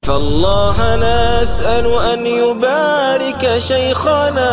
فالله نسأل أن يبارك شيخنا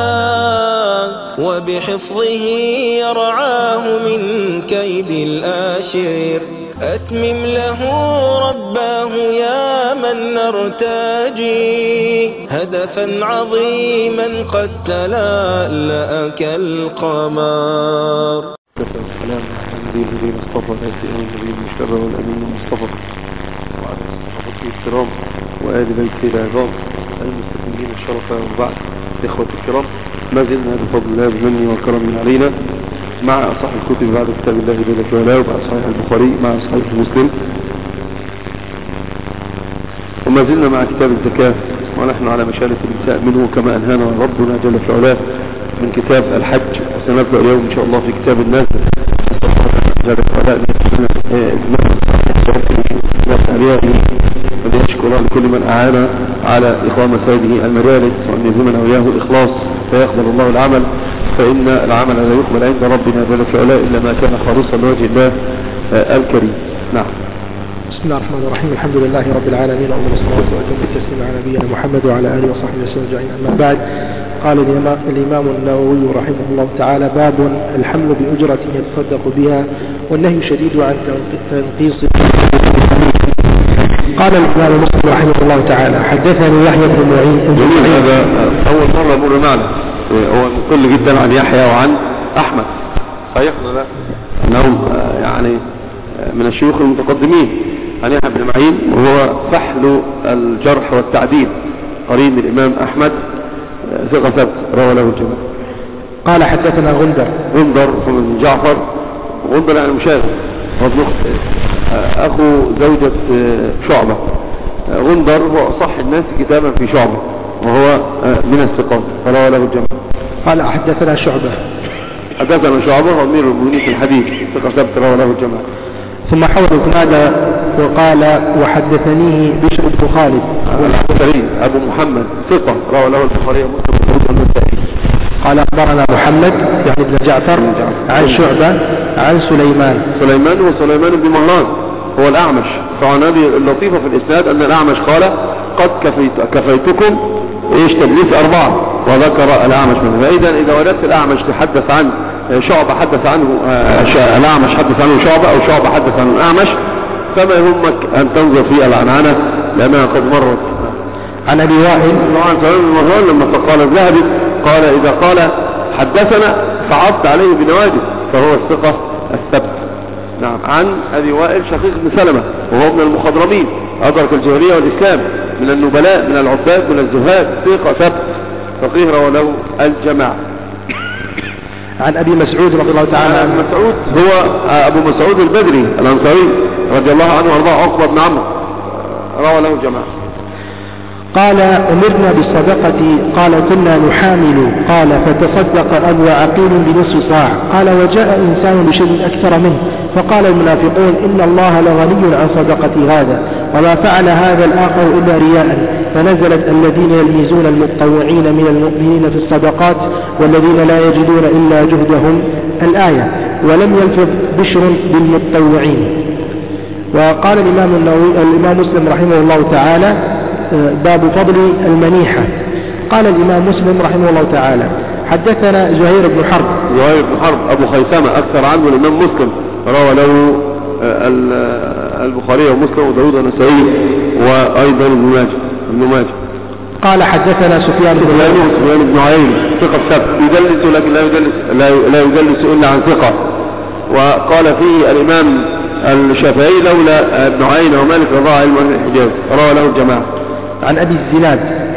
وبحفظه يرعاه من كيد الآشر. أتمم له رباه يا من نرتجي هدفا عظيما قد تلألأ كالقمر. السلام على النبي المصطفى النبي المجتبى والأمين المصطفى وعلى صحابته الكرام وآل بيته العظام المستقيمين الشرفاء. وبعد إخوة الكرام، ما زلنا بفضل الله بمنه وكرمه علينا مع أصح الكتب بعد كتاب الله جل وعلا، ومع صحيح البخاري مع صحيح مسلم، وما زلنا مع كتاب الزكاة ونحن على مشارف الإنساء منه كما أنهانا ربنا جل وعلا من كتاب الحج. وسنبدأ اليوم إن شاء الله في كتاب الناس وليشكر لكل من أعان على إقامة هذه المجالس، وأن يلزمنا وإياه الإخلاص فيقبل الله العمل، فإن العمل لا يقبل عند ربنا جل وعلا إلا ما كان خالصا لوجه الله الكريم. نعم. بسم الله الرحمن الرحيم. الحمد لله رب العالمين، وأفضل الصلاة وأتم التسليم على نبينا محمد وعلى آله وصحبه وسلم أجمعين. أما بعد، قال الإمام النووي رحمه الله تعالى: باب الحمل بأجرة يتصدق بها والنهي شديد عن تنقيص. قال الإمام مسلم رحمه الله تعالى: حدثني يحيى بن معين. هذا أول مرة مر معنا، هو مقل جدا عن يحيى وعن أحمد، صحيح ولا لا؟ أنهم يعني من الشيوخ المتقدمين. عن يحيى بن معين وهو فحل الجرح والتعديل، قرين الإمام أحمد، ثقة ثبت روى له الجماعة. قال حدثنا غندر محمد بن جعفر. غندر يعني مشاهد، أخو زوجة شعبة. غندر هو أصح الناس كتابا في شعبة، وهو من الثقات فروى له الجماعة. قال حدثنا شعبة هو أمير المؤمنين في الحديث، ثقة ثبت روى له الجماعة. ثم حول الإسناد وقال: وحدثنيه بشر بن خالد والعسكري أبو محمد ثقة روى له البخاري ومسلم والنسائي. قال: أخبرنا محمد يعني بن جعفر عن شعبة عن سليمان وسليمان بن مهران هو الأعمش. طبعا هذه اللطيفة في الإسناد أن الأعمش قال: قد كفيتكم تدليس 4، وذكر الأعمش منه. فإذا إذا وجدت الأعمش تحدث عن شعبة حدث عنه الأعمش حدث عنه شعبة، أو شعبة حدث عنه الأعمش، فما يهمك أن تنظر في العنعنة لأنها قد مرت. عن أبي وائل عن سليمان بن مهران لما قال الذهبي قال: إذا قال حدثنا فعضت عليه بنواجذ فهو الثقة الثبت. نعم. عن أبي وائل شقيق بن سلمة وهو من المخضرمين، أدرك الجاهلية والإسلام، من النبلاء من العباد من الزهاد، ثقة ثبت فقيه روى له الجماعة. عن أبي مسعود رضي الله تعالى عنه. مسعود هو أبو مسعود البدري الأنصاري رضي الله عنه وارضاه، عقبة بن عمرو روى له الجماعة. قال: أمرنا بالصدقة. قال: كنا نحامل. قال: فتصدق أبو عقيل بنصف صاع. قال: وجاء إنسان بشيء أكثر منه، فقال المنافقون: إن الله لغني عن صدقة هذا، وما فعل هذا الآخر إلا رياء. فنزلت: الذين يلمزون المتطوعين من المؤمنين في الصدقات والذين لا يجدون إلا جهدهم، الآية. ولم يلفظ بشر بالمتطوعين. وقال الإمام مسلم رحمه الله تعالى: باب فضل المنيحة. قال الإمام مسلم رحمه الله تعالى: حدثنا زهير بن حرب أبو خيثمة أكثر عنه الإمام مسلم، روى له البخاري ومسلم وداود والنسائي وأيضا ابن ماجه. قال حدثنا سفيان بن عيينة ثقة ثبت، يدلس لكن لا يدلس إلا عن ثقة. وقال فيه الإمام الشافعي: لولا ابن عيينة ومالك رضاع علم الحجاز، روى له الجماعة. عن أبي الزناد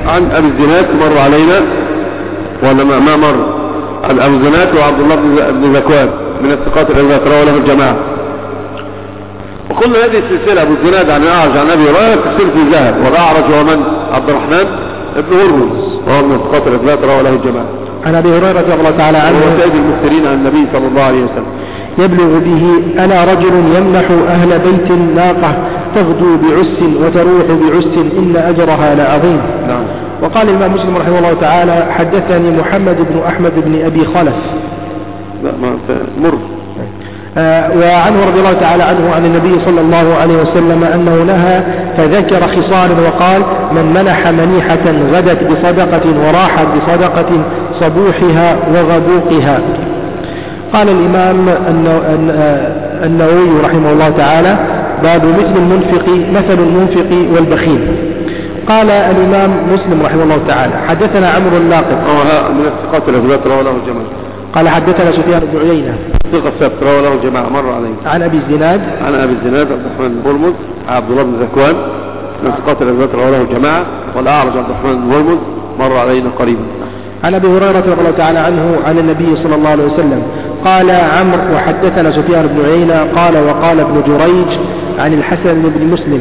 مر علينا ولا ما مر؟ عن أبو الزناد وعبد الله بن ذكوان من الثقات الذين روى له الجماعة. وقلنا هذه السلسلة: أبو الزناد عن الأعرج عن أبي هريرة تسير في ذهب، والأعرج هو من؟ عبد الرحمن بن هرمز وهو من الثقات الذين روى له الجماعة. عن أبي هريرة رضي الله تعالى عنه وسيد المكثرين عن النبي صلى الله عليه وسلم: يبلغ به: أنا رجل يمنح أهل بيت ناقة تغدو بعس وتروح بعس إن أجرها لعظيم. نعم. وقال الإمام مسلم رحمه الله تعالى: حدثني محمد بن أحمد بن أبي خلف. لا ما مر. وعنه رضي الله تعالى عنه عن النبي صلى الله عليه وسلم أنه نهى فذكر خصال وقال: من منح منيحة غدت بصدقة وراحت بصدقة صبوحها وغبوقها. قال الإمام النووي رحمه الله تعالى: باب مثل المنفق والبخيل. قال الإمام مسلم رحمه الله تعالى: حدثنا عمرو الناقد من الثقات الأثبات رواه له الجماعة. قال حدثنا سفيان بن عيينة ثقة ثبت رواه له الجماعة مر عليه. عن أبي الزناد عبد الرحمن بن هرمز عبد الله بن ذكوان من الثقات الأثبات رواه له الجماعة. والأعرج عبد الرحمن بن هرمز مر علينا قريبا. عن أبي هريرة رضي الله تعالى عنه عن النبي صلى الله عليه وسلم قال عمرو: وحدثنا سفيان بن عيينة قال وقال ابن جريج عن الحسن بن مسلم.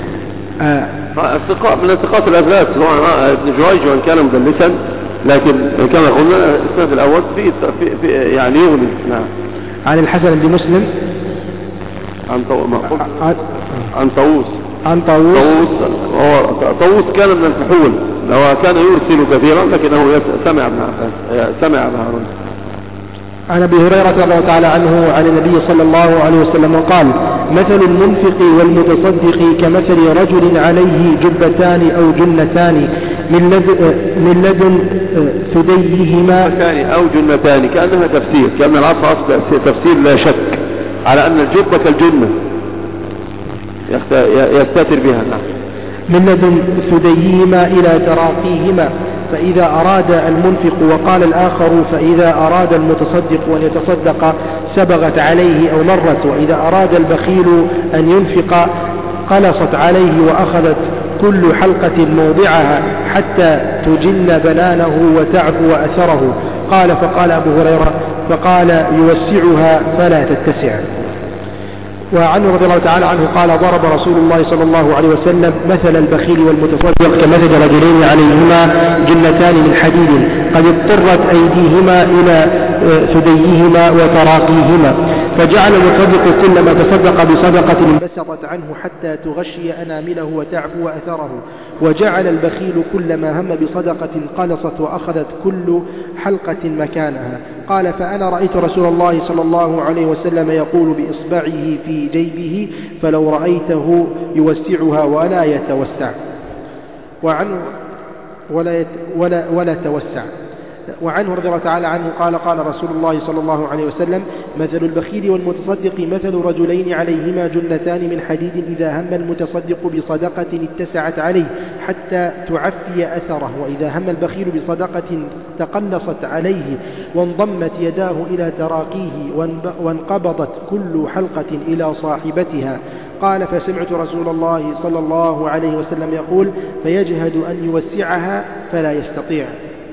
من الثقات الأثبات ابن جريج وإن كان مدلسا، لكن كما قلنا الإسناد الأول في يعني يغني. نعم. عن الحسن بن مسلم عن طاووس كان من الفحول، وكان يرسل كثيرا لكنه سمع ابن هارون. عن أبي هريرة رضي الله تعالى عنه عن النبي صلى الله عليه وسلم قال: مثل المنفق والمتصدق كمثل رجل عليه جبتان أو جنتان من لدن ثديهما أو جنتان، كأنها تفسير، كأن العصر تفسير لا شك على أن الجبة كالجنة يستتر بها. من لدن ثديهما إلى تراقيهما، فإذا أراد المنفق وقال الآخر فإذا أراد المتصدق أن يتصدق سبغت عليه أو مرت، وإذا أراد البخيل أن ينفق قلصت عليه وأخذت كل حلقة موضعها حتى تجن بنانه وتعفو أثره. قال فقال أبو هريرة فقال: يوسعها فلا تتسع. وعنه رضي الله تعالى عنه قال: ضرب رسول الله صلى الله عليه وسلم مثل البخيل والمتصدق كمثل رجلين عليهما جنتان من حديد قد اضطرت أيديهما إلى ثديهما وتراقيهما، فجعل المتصدق كلما تصدق بصدقة انبسطت عنه حتى تغشي أنامله وتعفو أثره، وجعل البخيل كلما هم بصدقة قلصت وأخذت كل حلقة مكانها. قال: فأنا رأيت رسول الله صلى الله عليه وسلم يقول بإصبعه في جيبه فلو رأيته يوسعها ولا يتوسع ولا توسع. وعنه رضي الله تعالى عنه قال: قال رسول الله صلى الله عليه وسلم: مثل البخيل والمتصدق مثل رجلين عليهما جنتان من حديد إذا هم المتصدق بصدقة اتسعت عليه حتى تعفي أثره، وإذا هم البخيل بصدقة تقلصت عليه وانضمت يداه إلى تراقيه وانقبضت كل حلقة إلى صاحبتها. قال: فسمعت رسول الله صلى الله عليه وسلم يقول: فيجهد أن يوسعها فلا يستطيع.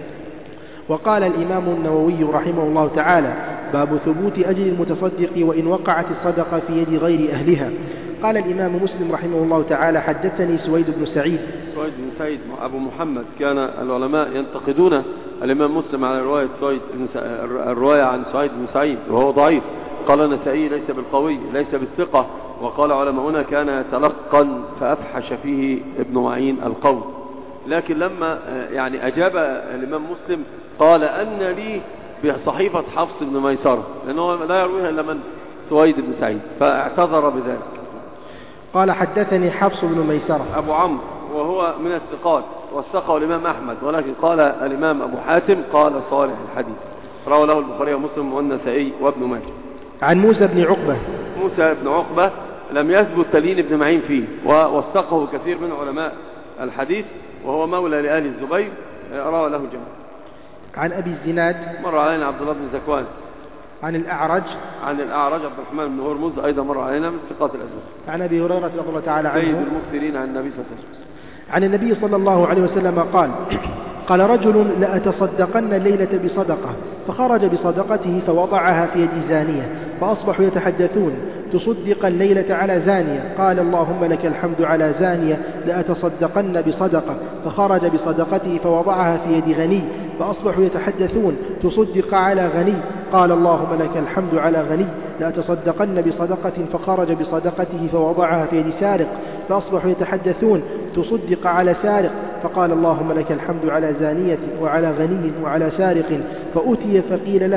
وقال الإمام النووي رحمه الله تعالى: باب ثبوت أجر المتصدق وإن وقعت الصدقة في يد غير أهلها. قال الإمام مسلم رحمه الله تعالى: حدثني سويد بن سعيد أبو محمد. كان العلماء ينتقدون الإمام مسلم على الرواية عن سويد بن سعيد وهو ضعيف. قال النسائي: ليس بالقوي ليس بالثقة. وقال علماؤنا: كان يتلقن فأفحش فيه ابن معين القول. لكن لما يعني أجاب الإمام مسلم قال: أن لي بصحيفة حفص بن ميسرة، لأنه لا يرويها إلا من سويد بن سعيد، فاعتذر بذلك. قال: حدثني حفص بن ميسرة أبو عمرو وهو من الثقات وثقه الإمام أحمد، ولكن قال الإمام أبو حاتم قال صالح الحديث، رواه له البخاري ومسلم والنسائي وابن ماجه. عن موسى بن عقبة لم يثبت تلين ابن معين فيه، ووثقه كثير من علماء الحديث، وهو مولى لآل الزبير، رواه له جمع. عن أبي الزناد مر علينا عبد الله بن ذكوان. عن الأعرج عبد الرحمن بن هرمز أيضا مر علينا من ثقات الأزواج. عن أبي هريرة رضي الله تعالى عنه سيد المكثرين عن النبي صلى الله عليه وسلم. عن النبي صلى الله عليه وسلم قال: رجل لأتصدقن الليلة بصدقة، فخرج بصدقته فوضعها في يد زانية، فأصبحوا يتحدثون: تصدق الليلة على زانية. قال: اللهم لك الحمد على زانية، لأتصدقن بصدقة. فخرج بصدقته فوضعها في يد غني، فأصبحوا يتحدثون: تصدق على غني. قال: اللهم لك الحمد على غني، لأتصدقن بصدقة. فخرج بصدقته فوضعها في يد سارق، فأصبحوا يتحدثون: تصدق على سارق. فقال: اللهم لك الحمد على زانية وعلى غني وعلى سارق. فأتي فقيل له: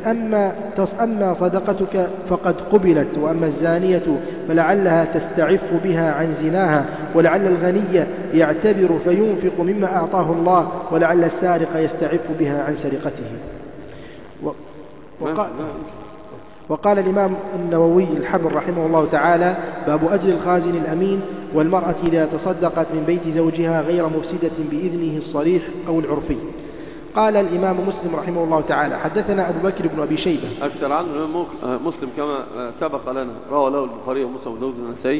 أما صدقتك فقد قبلت، وأما الزانية فلعلها تستعف بها عن زناها، ولعل الغني يعتبر فينفق مما أعطاه الله، ولعل السارق يستعف بها عن سرقته. وقال الإمام النووي الحبر رحمه الله تعالى: باب أجر الخازن الأمين والمرأة إذا تصدقت من بيت زوجها غير مفسدة بإذنه الصريح أو العرفي. قال الإمام مسلم رحمه الله تعالى: حدثنا أبو بكر بن أبي شيبة. أكثر عنه مسلم كما سبق لنا، روى له البخاري ومسلم وداود والنسائي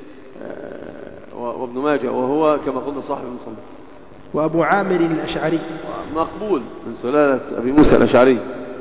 وابن ماجه، وهو كما قلنا صاحب المصنف. وأبو عامر الأشعري مقبول من سلالة أبي موسى الأشعري.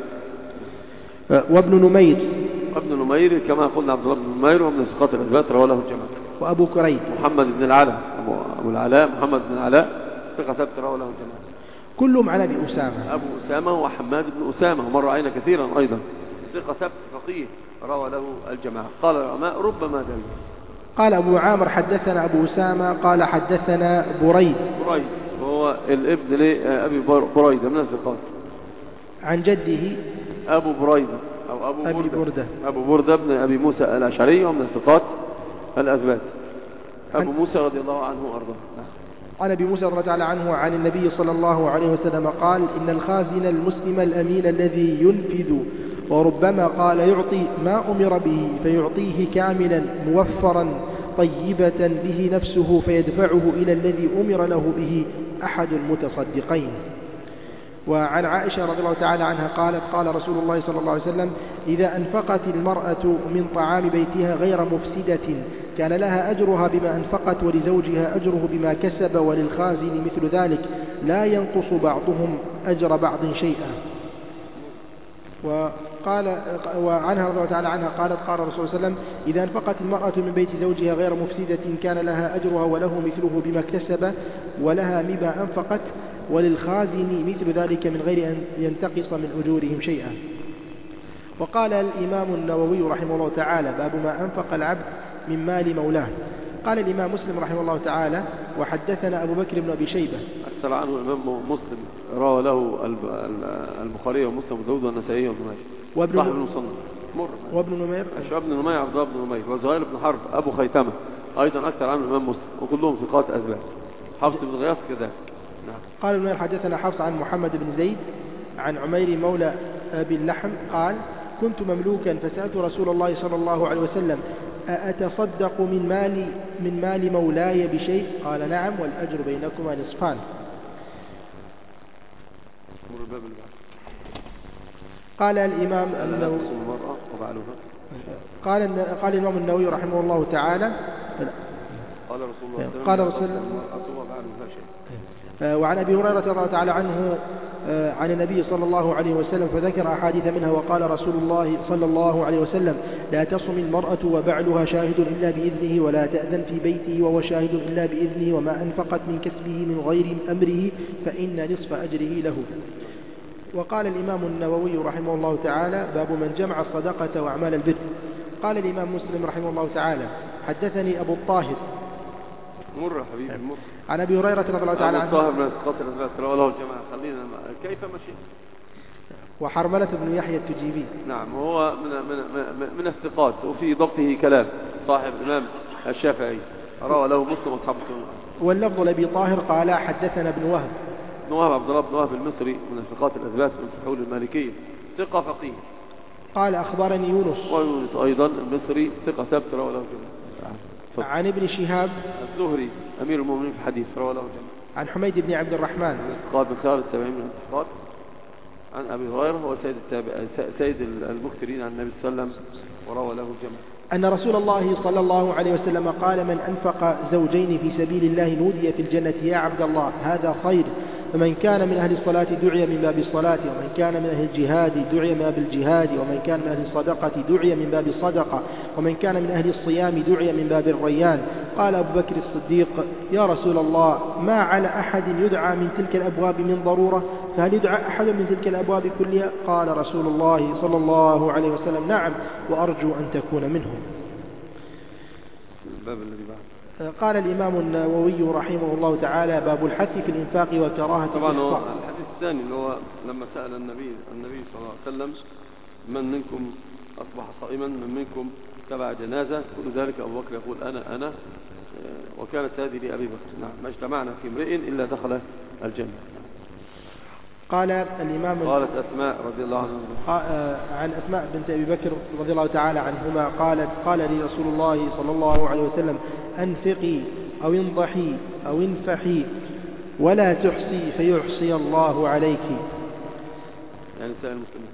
وابن نمير كما قلنا عبد الله بن نمير ومن الثقات الأثبات، روى له الجماعة. وأبو كريب محمد بن العلاء أبو العلاء محمد بن العلاء ثقة ثبت، روى له الجماعة. كلهم عن أبي أسامة. أبو أسامة وحماد بن أسامة، ومر رأينا كثيرا أيضا، ثقة ثبت فقيه، روى له الجماعة. قال العلماء: ربما دل. قال أبو عامر: حدثنا أبو أسامة قال حدثنا بريد وهو الابن لأبي بريدة من الثقات، عن جده أبو بريدة أو أبو بردة بن أبي موسى الأشعري، ومن الثقات الأثبات، أبو موسى رضي الله عنه وأرضاه. عن أبي موسى رضي الله عنه عن النبي صلى الله عليه وسلم قال: إن الخازن المسلم الأمين الذي ينفذ وربما قال يعطي ما أمر به فيعطيه كاملا موفرا طيبة به نفسه فيدفعه إلى الذي أمر له به أحد المتصدقين. وعن عائشة رضي الله تعالى عنها قالت: قال رسول الله صلى الله عليه وسلم: إذا أنفقت المرأة من طعام بيتها غير مفسدة كان لها أجرها بما أنفقت، ولزوجها أجره بما كسب، وللخازن مثل ذلك، لا ينقص بعضهم أجر بعض شيئا. وعنها رضي الله تعالى عنها قالت: قال رسول الله صلى الله عليه وسلم: إذا أنفقت المرأة من بيت زوجها غير مفسدة كان لها أجرها وله مثله بما اكتسب ولها بما أنفقت، وللخازن مثل ذلك من غير أن ينتقص من أجورهم شيئا. وقال الإمام النووي رحمه الله تعالى: باب ما أنفق العبد من مال مولاه. قال الإمام مسلم رحمه الله تعالى: وحدثنا أبو بكر بن أبي شيبة. أكثر عنه الإمام مسلم، روى له البخاري ومسلم وداود والنسائي وابن ماجه. صاحب المصنف. وابن نمير ابن نمير عبد الله بن نمير، وزهير بن حرب أبو خيثمة أيضا أكثر عنه الإمام مسلم، وكلهم ثقات أثبات. حفص بن غياث كذلك. نعم. قال ابن حدثنا حفص عن محمد بن زيد عن عمير مولى أبي اللحم قال: كنت مملوكا فسألت رسول الله صلى الله عليه وسلم: أتصدق من مال مولاي بشيء؟ قال: نعم، والأجر بينكما نصفان. قال الإمام النووي قال الإمام النووي رحمه الله تعالى: قال رسول الله وعن أبي هريرة رضي الله تعالى عنه عن النبي صلى الله عليه وسلم فذكر أحاديث منها. وقال رسول الله صلى الله عليه وسلم: لا تصم المرأة وبعلها شاهد إلا بإذنه، ولا تأذن في بيته وهو شاهد إلا بإذنه، وما أنفقت من كسبه من غير أمره فإن نصف أجره له. وقال الإمام النووي رحمه الله تعالى: باب من جمع الصدقة وأعمال البر. قال الإمام مسلم رحمه الله تعالى: حدثني أبو الطاهر عن أبي هريرة رضي الله تعالى عنه كيف مشي وحرملة بن يحيى التجيبي. نعم، هو من الثقات، وفي ضبطه كلام، صاحب الإمام الشافعي، روى له مسلم وأصحاب السنن. واللفظ لأبي طاهر قال: حدثنا ابن وهب عبد الله بن وهب المصري من الثقات الأثبات من فحول المالكية، ثقة فقيه. قال: أخبرني ويونس أيضا المصري ثقة ثبت، روى له جميع. عن ابن شهاب الزهري أمير المؤمنين في الحديث، روى له جميع. عن حميد بن عبد الرحمن قال من خيار التابعين من الثقات، عن أبي هريرة هو سيد المكثرين عن النبي صلى الله عليه وسلم، وروى له جميع. أن رسول الله صلى الله عليه وسلم قال: من أنفق زوجين في سبيل الله نودي في الجنة يا عبد الله هذا خير. فمن كان من أهل الصلاة دعي من باب الصلاة، ومن كان من أهل الجهاد دعي من باب الجهاد، ومن كان من أهل الصدقة دعي من باب الصدقة، ومن كان من أهل الصيام دعي من باب الريان. قال أبو بكر الصديق: يا رسول الله، ما على أحد يدعى من تلك الأبواب من ضرورة، فهل يدعى أحد من تلك الأبواب كلها؟ قال رسول الله صلى الله عليه وسلم: نعم، وأرجو أن تكون منهم. الباب الذي بعد. قال الإمام النووي رحمه الله تعالى: باب الحث في الإنفاق وكراهة طبعا هو الحديث الثاني اللي هو لما سأل النبي صلى الله عليه وسلم من منكم أصبح صائما، من منكم تبع جنازة، كل ذلك أبو بكر يقول أنا وكانت هذه لأبي بكر. نعم، ما اجتمعنا في امرئ إلا دخل الجنة. قال الإمام قالت أسماء رضي الله عنها عن أسماء بنت أبي بكر رضي الله تعالى عنهما قالت قال لي رسول الله صلى الله عليه وسلم أنفقي أو انضحي أو انفحي ولا تحصي فيحصي الله عليك. يعني نساء المسلمين.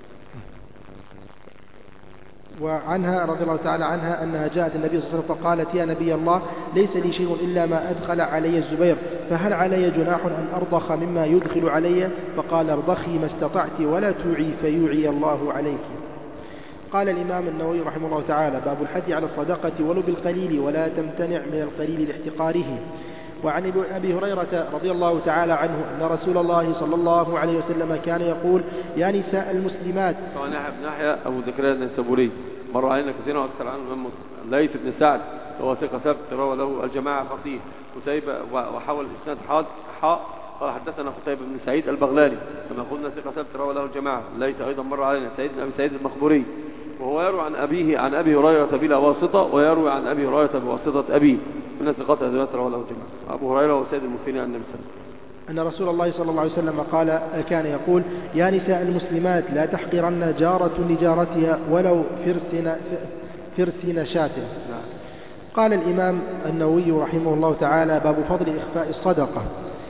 وعنها رضي الله تعالى عنها أنها جاءت النبي صلى الله عليه وسلم فقالت يا نبي الله ليس لي شيء إلا ما أدخل علي الزبير، فهل علي جناح أن أرضخ مما يدخل علي؟ فقال ارضخي ما استطعت ولا توعي فيوعي الله عليك. قال الإمام النووي رحمه الله تعالى باب الحث على الصدقة ولو بالقليل ولا تمتنع من القليل لاحتقاره. وعن أبي هريرة رضي الله تعالى عنه أن رسول الله صلى الله عليه وسلم كان يقول يا نساء المسلمات. طبعا ابن يحيى أبو زكريا النيسابوري مر علينا كثيرا وأكثر عنه من ليث بن سعد هو ثقة ثبت روى له الجماعة فقيه قتيبة وحول الإسناد حاء قال حدثنا قتيبة بن سعيد البغلاني كما قلنا ثقة ثبت روى له الجماعة. ليث أيضا مر علينا سعيد بن أبي سعيد المخبوري وهو يروي عن أبيه عن أبي هريرة بلا واسطة ويروي عن أبي هريرة بواسطة أبيه من ثقات أذوات روى له الجماعة. أبو هريرة وسيد المكفرين عن النبي صلى الله عليه وسلم أن رسول الله صلى الله عليه وسلم كان يقول يا نساء المسلمات لا تحقرن جارة لجارتها ولو فرسن شاة. قال الإمام النووي رحمه الله تعالى باب فضل إخفاء الصدقة.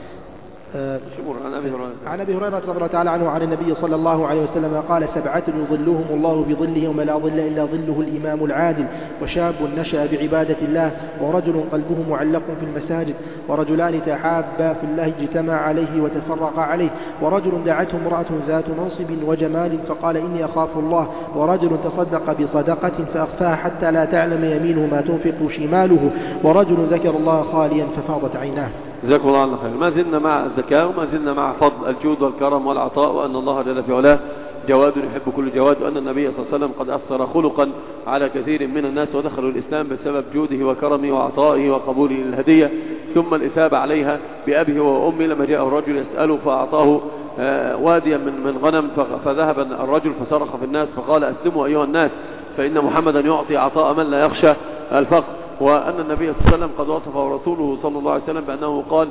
عن أبي هريرة رضي الله تعالى عنه عن النبي صلى الله عليه وسلم قال 7 يظلهم الله بظله يوم لا ظل إلا ظله الإمام العادل وشاب نشأ بعبادة الله ورجل قلبه معلق في المساجد ورجلان تحابا في الله اجتمع عليه وتفرقا عليه ورجل دعته امرأة ذات منصب وجمال فقال إني أخاف الله ورجل تصدق بصدقة فأخفاها حتى لا تعلم يمينه ما تنفق شماله ورجل ذكر الله خاليا ففاضت عيناه. جزاكم الله عنه خير. ما زلنا مع الزكاة وما زلنا مع فضل الجود والكرم والعطاء وأن الله جل في علاه جواد يحب كل جواد وأن النبي صلى الله عليه وسلم قد أثر خلقا على كثير من الناس ودخلوا الإسلام بسبب جوده وكرمه وعطائه وقبوله للهدية ثم الإثابة عليها بأبيه وأمه لما جاءه الرجل يسأله فأعطاه واديا من غنم فذهب الرجل فصرخ في الناس فقال أسلموا أيها الناس فإن محمدا يعطي عطاء من لا يخشى الفقر. وأن النبي صلى الله عليه وسلم قد وصفه رسوله صلى الله عليه وسلم بأنه قال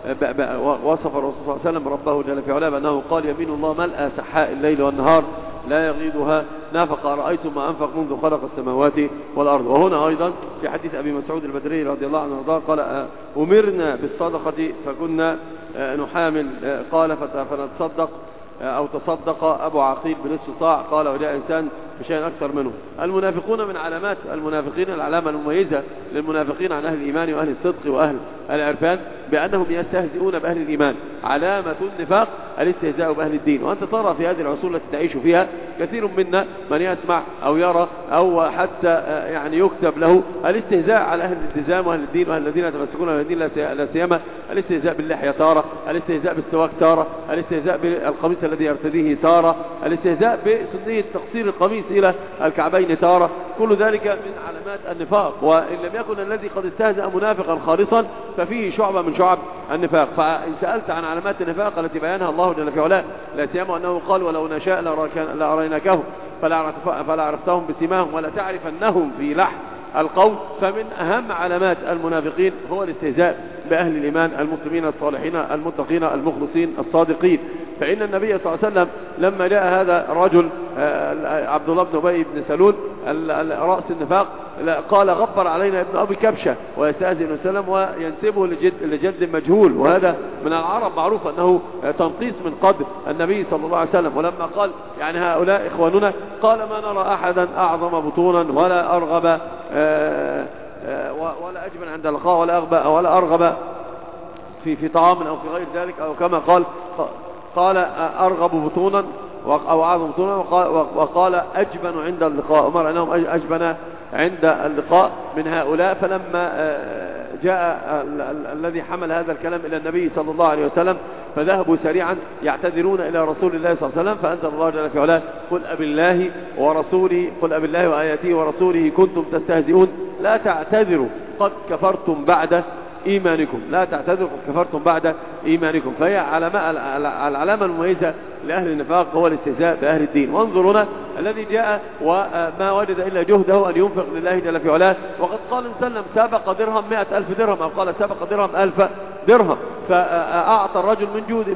وصف الرسول صلى الله عليه وسلم ربه جل في علاه بأنه قال يمين الله ملأ سحاء الليل والنهار لا يغيضها نافق رأيتم ما أنفق منذ خلق السماوات والأرض. وهنا أيضا في حديث أبي مسعود البدري رضي الله عنه قال أمرنا بالصدقة فكنا نحامل قال فنتصدق أو تصدق أبو عقيل بنصف صاع قال وجاء إنسان بشيء أكثر منه. المنافقون من علامات المنافقين العلامة المميزة للمنافقين عن أهل الإيمان وأهل الصدق وأهل العرفان بأنهم يستهزئون بأهل الإيمان. علامة النفاق الاستهزاء بأهل الدين. وأنت ترى في هذه العصور التي تعيش فيها كثير منا من يسمع أو يرى أو حتى يعني يكتب له الاستهزاء على أهل الالتزام وأهل الدين وأهل الذين يتمسكون بأهل الدين لا سيما الاستهزاء باللحية تارة الاستهزاء بالسواك تارة الاستهزاء بالقميص الذي يرتديه تارة الاستهزاء بسنية تقصير القميص إلى الكعبين تارة. كل ذلك من علامات النفاق وإن لم يكن الذي قد استهزأ منافقا خالصا ففيه شعبة من شعب النفاق. فإن سألت عن علامات النفاق التي بيانها الله جل في علاه لا سيما أنه قال ولو نشاء لأريناكهم فلا عرفتهم بسماهم ولا تعرفنهم في لحن القول. فمن أهم علامات المنافقين هو الاستهزاء بأهل الإيمان المسلمين الصالحين المتقين المخلصين الصادقين. فإن النبي صلى الله عليه وسلم لما جاء هذا الرجل عبد الله بن أبي بن سلول رأس النفاق قال غفر علينا ابن أبي كبشة ويستأذن وسلم وينسبه لجد مجهول وهذا من العرب معروف أنه تنقيص من قدر النبي صلى الله عليه وسلم. ولما قال يعني هؤلاء إخواننا قال ما نرى أحدا أعظم بطونا ولا أرغب ولا أجبن عند اللقاء ولا أرغب في طعام أو في غير ذلك أو كما قال أرغب بطونا أو أعظم بطونا وقال أجبن عند اللقاء. أمر أنهم أجبن عند اللقاء من هؤلاء. فلما جاء الذي حمل هذا الكلام إلى النبي صلى الله عليه وسلم فذهبوا سريعا يعتذرون إلى رسول الله صلى الله عليه وسلم فأنزل الله جل في علاه قل أبالله ورسوله قل أبالله وآياته ورسوله كنتم تستهزئون لا تعتذروا قد كفرتم بعد إيمانكم لا تعتذروا قد كفرتم بعد إيمانكم. فهي العلامة المميزة لأهل النفاق هو الاستهزاء بأهل الدين. وانظرونا الذي جاء وما وجد إلا جهده أن ينفق لله جل في علاه، وقد قال وسلم سبق درهم 100,000 درهم، أو قال سبق درهم 1000 درهم، فأعطى الرجل من جود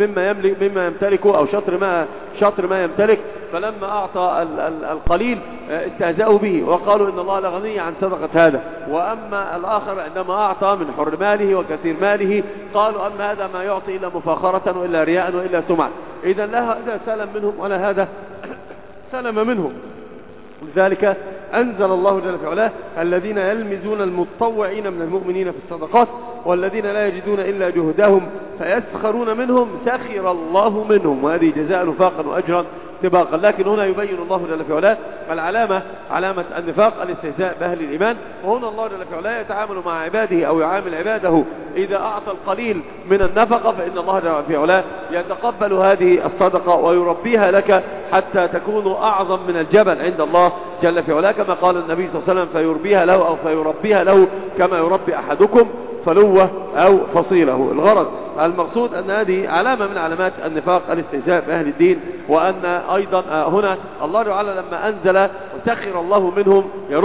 مما يمتلكه أو شطر ما يمتلك. فلما أعطى القليل استهزأوا به وقالوا إن الله لغني عن صدقة هذا. وأما الآخر عندما أعطى من حر ماله وكثير ماله قالوا أن هذا ما يعطي إلا مفاخرة وإلا رياء وإلا سمعة. إذا لا هذا سلم منهم ولا هذا سلم منهم. لذلك أنزل الله جل في علاه الذين يلمزون المتطوعين من المؤمنين في الصدقات والذين لا يجدون إلا جهدهم فيسخرون منهم سخر الله منهم، وهذه جزاء نفاقا وأجرا سباقا. لكن هنا يبين الله جل في علاه علامة النفاق الاستهزاء بأهل الإيمان. وهنا الله جل في علاه يتعامل مع عباده أو يعامل عباده إذا أعطى القليل من النفقة فإن الله جل في علاه يتقبل هذه الصدقة ويربيها لك حتى تكون أعظم من الجبل عند الله جل في علاه، كما قال النبي صلى الله عليه وسلم فيربيها له أو فيربيها له كما يربي أحدكم فلوه أو فصيله. الغرض المقصود أن هذه علامة من علامات النفاق الاستهزاء بأهل الدين. وأن أيضا هنا الله تعالى لما أنزل وسخر الله منهم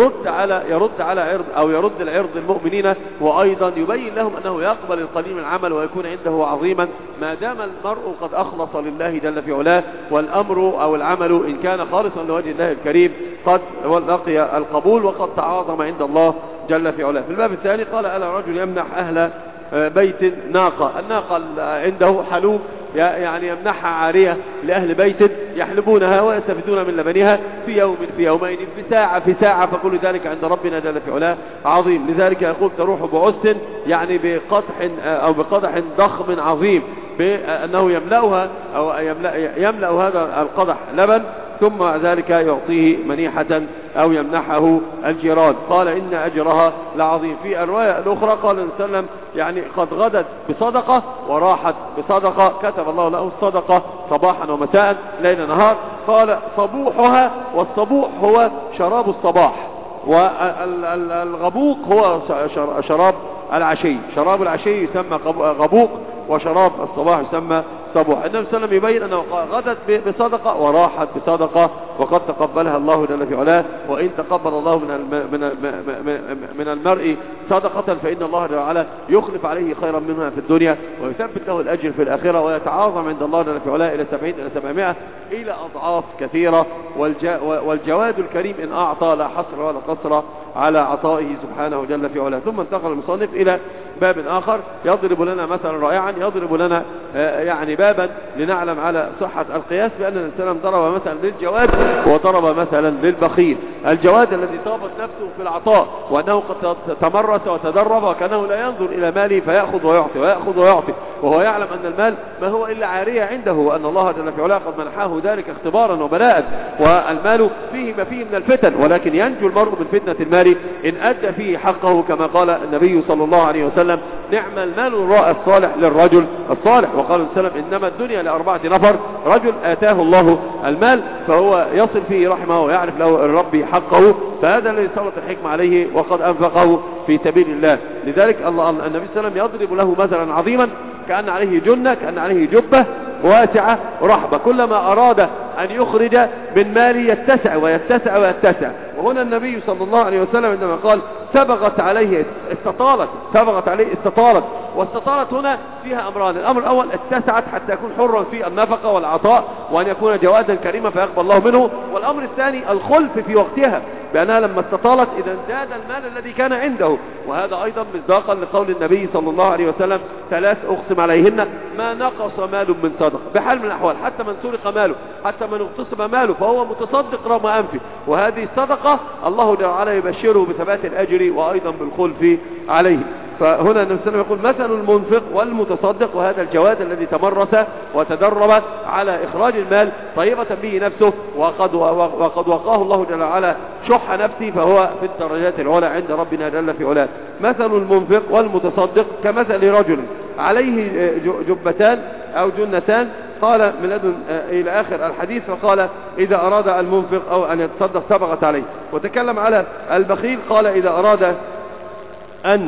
يرد على عرض أو يرد العرض المؤمنين، وأيضا يبين لهم أنه يقبل القليل من العمل ويكون عنده عظيما ما دام المرء قد أخلص لله جل في علاه، والأمر أو العمل إن كان خالصا لوجه الله الكريم قد لقي القبول وقد تعاظم عند الله جل في علاه. في الباب الثاني قال ألا رجل يمنح أهل بيت ناقة. الناقة عنده حلوب يعني يمنحها عارية لأهل بيت يحلبونها ويستفيدون من لبنها في يوم في يومين في ساعة فكل ذلك عند ربنا جل في علاه عظيم. لذلك يقول تروح بعس يعني بقدح ضخم عظيم بأنه يملأها أو يملأ هذا القدح لبن ثم ذلك يعطيه منيحة أو يمنحه الجيران. قال إن أجرها لعظيم. في الرواية الأخرى قال النبي صلى الله عليه وسلم يعني قد غدت بصدقة وراحت بصدقة، كتب الله له الصدقة صباحا ومساء ليل نهار. قال صبوحها، والصبوح هو شراب الصباح، والغبوق هو شراب العشي. شراب العشي يسمى غبوق وشراب الصباح يسمى صبوح. النبي صلى الله عليه وسلم يبين أنه غدت بصدقة وراحت بصدقة وقد تقبلها الله جل في علاه. وإن تقبل الله من المرء صدقة فإن الله جل وعلا يخلف عليه خيرا منها في الدنيا ويثبت له الأجر في الآخرة ويتعاظم عند الله جل في علاه إلى 70 إلى 700 إلى أضعاف كثيرة. والجواد الكريم إن أعطى لا حصر ولا قصر على عطائه سبحانه جل في علاه. ثم انتقل المصنف إلى باب آخر يضرب لنا مثلا رائعا، يضرب لنا يعني بابا لنعلم على صحة القياس بأن الإنسان ضرب مثلا للجواد وضرب مثلا للبخيل. الجواد الذي طابت نفسه في العطاء وأنه قد تمرس وتدرب وكأنه لا ينظر إلى ماله فيأخذ ويعطي ويأخذ ويعطي، وهو يعلم أن المال ما هو إلا عارية عنده، وأن الله جل في علاه قد منحه ذلك اختبارا وبلاء، والمال فيه ما فيه من الفتن، ولكن ينجو المرء من فتنة المال إن أدى فيه حقه كما قال النبي صلى الله عليه وسلم نعم المال الراء الصالح للرجل الصالح. وقال السلام إنما الدنيا ل4 نفر، رجل آتاه الله المال فهو يصل فيه رحمه ويعرف له الرب حقه، فهذا الذي سلط الحكمة عليه وقد أنفقه في سبيل الله. لذلك النبي صلى الله عليه وسلم يضرب له مثلا عظيما كأن عليه جنة، كأن عليه جبة واسعة رحبة، كلما أراد أن يخرج من ماله يتسع ويتسع ويتسع. وهنا النبي صلى الله عليه وسلم عندما قال سبغت عليه استطالت، سبغت عليه استطالت، واستطالت هنا فيها أمران. الأمر الأول اتسعت حتى يكون حرا في النفقة والعطاء وأن يكون جوادا كريما فيقبل الله منه. والأمر الثاني الخلف في وقتها بأنها لما استطالت إذا زاد المال الذي كان عنده، وهذا أيضا مصداقا لقول النبي صلى الله عليه وسلم 3 أقسم عليهن ما نقص مال من صدقة بحال من الأحوال، حتى من سرق ماله، حتى من اغتصب ماله فهو متصدق رغم أنفه، وهذه الصدقة الله جل وعلا يبشره بثبات الأجر وأيضا بالخلف عليه. فهنا النبي صلى الله عليه وسلم يقول مثل المنفق والمتصدق، وهذا الجواد الذي تمرس وتدرب على إخراج المال طيبة به نفسه وقد وقاه الله جل وعلا شح نفسه فهو في الدرجات العلى عند ربنا جل في علاه. مثل المنفق والمتصدق كمثل رجل عليه جبتان أو جنتان، قال من لدن إلى آخر الحديث، فقال إذا أراد المنفق أو أن يتصدق سبغت عليه. وتكلم على البخيل قال إذا أراد أن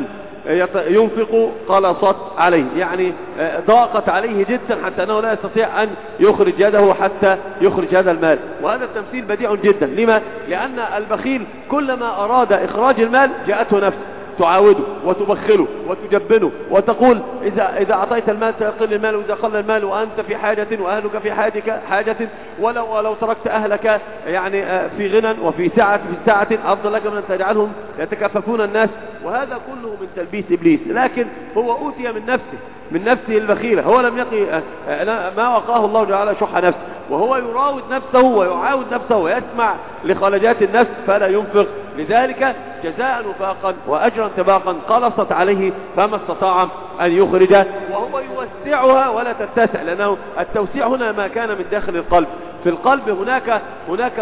ينفق قلصت عليه، يعني ضاقت عليه جدا حتى أنه لا يستطيع أن يخرج يده حتى يخرج هذا المال. وهذا التمثيل بديع جدا. لما؟ لأن البخيل كلما أراد إخراج المال جاءته نفسه تعاوده وتبخله وتجبنه وتقول إذا أعطيت المال سيقل المال، وإذا قل المال وأنت في حاجة وأهلك في حاجة ولو تركت أهلك يعني في غنى وفي سعة أفضل لك من أن تجعلهم يتكففون الناس. وهذا كله من تلبيس إبليس. لكن هو أوتي من نفسه البخيلة، هو لم يقي ما وقاه الله تعالى شح نفسه، وهو يراود نفسه ويعاود نفسه ويسمع لخلجات النفس فلا ينفق. لذلك جزاء وفاقا وأجرا تباقا قلصت عليه فما استطاع أن يخرج، وهو يوسعها ولا تتسع، لأنه التوسيع هنا ما كان من داخل القلب. في القلب هناك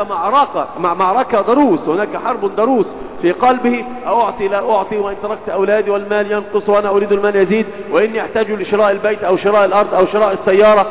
معركة ضروس، هناك حرب ضروس في قلبه. أعطي لا أعطي، وإن تركت أولادي والمال ينقص وأنا أريد المال يزيد، وإني أحتاج لشراء البيت أو شراء الأرض أو شراء السيارة،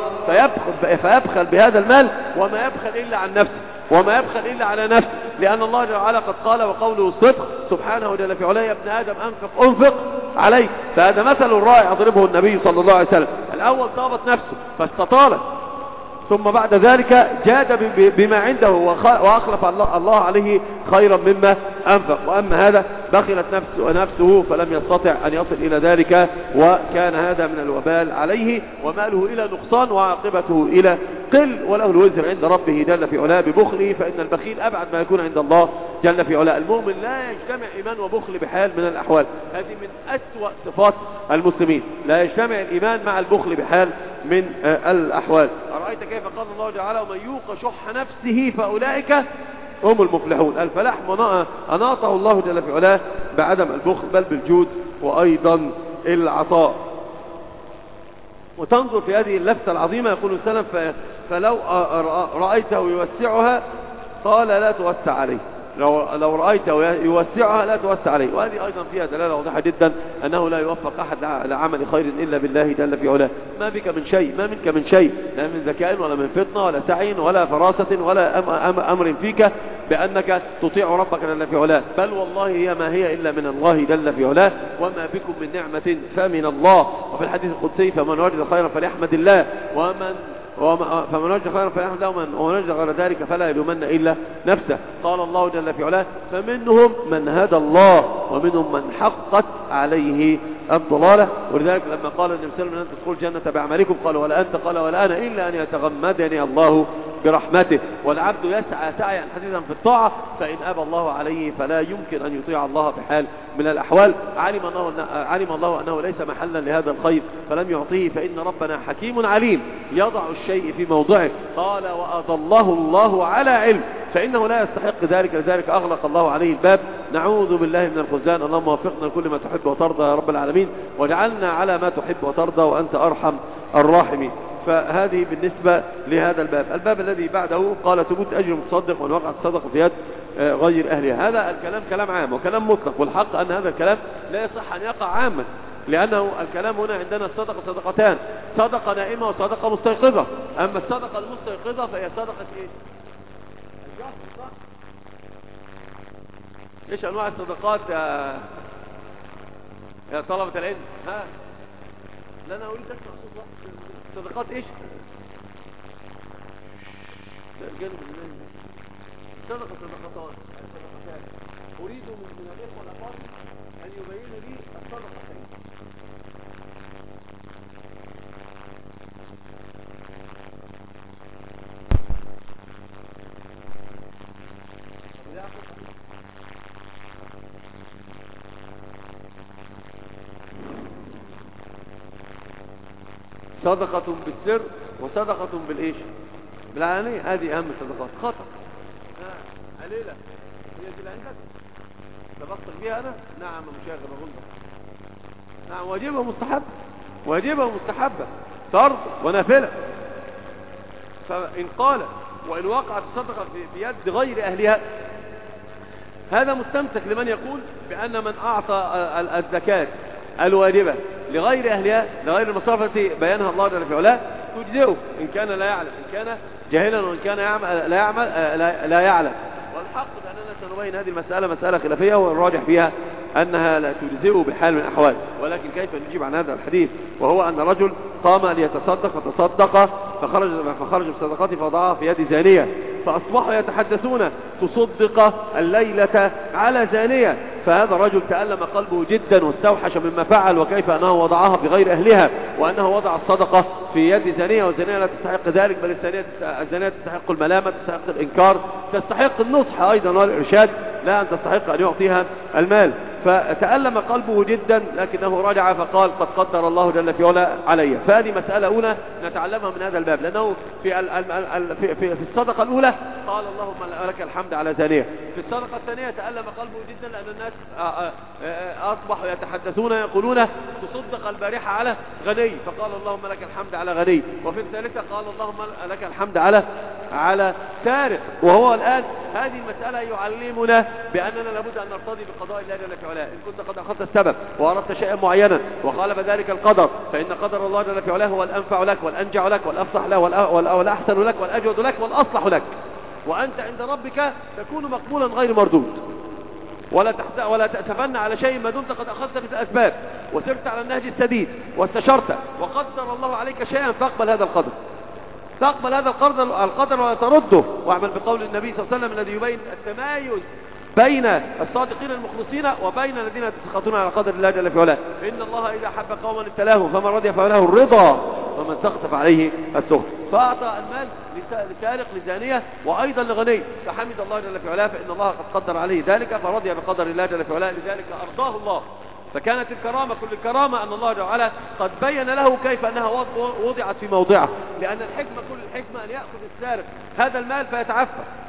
فيبخل بهذا المال وما يبخل إلا عن نفسه وما يبخل إلا على نفسه، لأن الله تعالى قد قال وقوله الصدق سبحانه جل في علاه: يا ابن آدم أنفق عليك. فهذا مثل رائع يضربه النبي صلى الله عليه وسلم. الأول طابت نفسه فاستطالت، ثم بعد ذلك جاد بما عنده وأخلف الله عليه خيرا مما أنفق. وأما هذا بخلت نفسه فلم يستطع أن يصل إلى ذلك، وكان هذا من الوبال عليه، وماله إلى نقصان وعاقبته إلى قل، وله الوزر عند ربه جل في علاه ببخله، فإن البخيل أبعد ما يكون عند الله جل في علاه. المؤمن لا يجتمع إيمان وبخل بحال من الأحوال، هذه من أسوأ صفات المسلمين، لا يجتمع الإيمان مع البخل بحال من الأحوال. أرأيت كيف قال الله تعالى: ومن يوق شح نفسه فأولئك هم المفلحون. الفلاح أناطه الله جل في علاه بعدم البخل بل بالجود وأيضا العطاء. وتنظر في هذه اللفتة العظيمة، يقول السلف: فلو رأيته يوسعها قال لا توسع عليه، لو رأيته يوسعها لا توسع عليه. وهذه أيضا فيها دلالة واضحة جدا أنه لا يوفق أحد لعمل خير إلا بالله جل في علاه. ما بك من شيء، ما منك من شيء، لا من ذكاء ولا من فطنة ولا سعي ولا فراسة ولا أمر فيك بأنك تطيع ربك جل في علاه، بل والله هي ما هي إلا من الله جل في علاه. وما بكم من نعمة فمن الله. وفي الحديث القدسي: فمن وجد خيرا فليحمد الله، فمن وجد خيرا فليحمد الله، ومن وجد غير ذلك فلا يلومن إلا نفسه. قال الله جل في علاه: فمنهم من هدى الله ومنهم من حقت عليه الضلالة. ولذلك لما قال النبي صلى الله عليه وسلم: أن تدخل الجنة بأعمالكم، قال: ولا أنت؟ قال: ولا أنا، إلا أن يتغمدني الله برحمته. والعبد يسعى سعيا حثيثا في الطاعة، فإن أبى الله عليه فلا يمكن أن يطيع الله بحال من الأحوال. علم الله أنه ليس محلا لهذا الخير فلم يعطيه، فإن ربنا حكيم عليم يضع الشيء في موضعه. قال: وأضله الله على علم، فإنه لا يستحق ذلك، لذلك أغلق الله عليه الباب. نعوذ بالله من الخذلان. اللهم وفقنا لكل ما تحب وترضى يا رب العالمين، واجعلنا على ما تحب وترضى وأنت أرحم الراحمين. فهذه بالنسبة لهذا الباب الذي بعده قال: ثبوت أجر المتصدق وأن وقع الصدقة في يد غير أهلها. هذا الكلام كلام عام وكلام مطلق، والحق أن هذا الكلام لا يصح أن يقع عاما، لأنه الكلام هنا عندنا الصدقة صدقتان: صدقة نائمة وصدقة مستيقظة. أما الصدقة المستيقظة فهي صدقة إيه؟ إيش أنواع الصدقات يا طلبة العلم؟ لا أنا أريد أسمع صدقات إيش؟ صدقتان. أريد من الإخوة والأفاضل أن يبينوا لي الصدقتين. صدقة بالسر وصدقة بالإيش؟ بالعلانية. هذه أهم الصدقات. خطأ قليلة هي دي اللي عندك تبطل بيها أنا؟ نعم مشاغل غلطة. نعم واجبها مستحبة فرض ونافلة. فإن قال وإن وقعت الصدقة بيد غير أهلها، هذا مستمسك لمن يقول بأن من أعطى الزكاة الواجبة لغير أهلها، لغير المصارف التي بيانها الله جل في علاه، تجزئه إن كان لا يعلم، إن كان جاهلا، وإن كان لا يعلم. والحق بأننا سنبين هذه المسألة مسألة خلافية، والراجح فيها أنها لا تجزئه بحال من الأحوال. ولكن كيف نجيب عن هذا الحديث؟ وهو أن رجل قام ليتصدق فتصدق فخرج بصدقته فوضعها في يد زانية، فأصبحوا يتحدثون تصدق الليلة على زانية. فهذا الرجل تألم قلبه جدا واستوحش مما فعل، وكيف أنه وضعها في غير أهلها، وأنه وضع الصدقة في يد زانية، والزانية لا تستحق ذلك، بل الزانية تستحق الملامة، تستحق الإنكار، تستحق النصح أيضا والإرشاد، لا أن تستحق أن يعطيها المال. فتألم قلبه جدا، لكنه رجع فقال قد قدر الله جل في علا علي. فهذه مسألة أولى نتعلمها من هذا الباب، لأنه في الصدقة الأولى قال اللهم لك الحمد على زانية. في الصدقة الثانية تألم قلبه جدا لأن الناس أصبحوا يتحدثون يقولون تصدق البارحة على غني، فقال اللهم لك الحمد على غني. وفي الثالثة قال اللهم لك الحمد على سارق. وهو الآن هذه المسألة يعلمنا بأننا لابد أن نرتضي بقضاء الله جل في علاه. إن كنت قد أخذت السبب وأردت شيئا معينا وخالف ذلك القدر، فإن قدر الله جل في علاه هو الأنفع لك والأنجع لك والأفصح لك والأحسن لك والأجود لك والأصلح لك، وأنت عند ربك تكون مقبولا غير مردود. ولا تأسفن على شيء ما دمت قد أخذت بالأسباب وسرت على النهج السديد واستشرت وقدر الله عليك شيئا، فاقبل هذا القدر، تقبل هذا القدر ولا ترده. واعمل بقول النبي صلى الله عليه وسلم الذي يبين التمايز بين الصادقين المخلصين وبين الذين يتسخطون على قدر الله جل في علاه. إن الله إذا حب قوما ابتلاهم فمن رضي فله الرضا ومن سخط فعليه السخط. فأعطى المال لسارق لزانية وأيضا لغني، فحمد الله جل في علاه فإن الله قد قدر عليه ذلك فرضي بقدر الله جل في علاه، لذلك أرضاه الله. فكانت الكرامة كل الكرامة أن الله تعالى قد بين له كيف أنها وضعت في موضعها، لأن الحكمة كل الحكمة أن يأخذ السارق هذا المال فيتعفى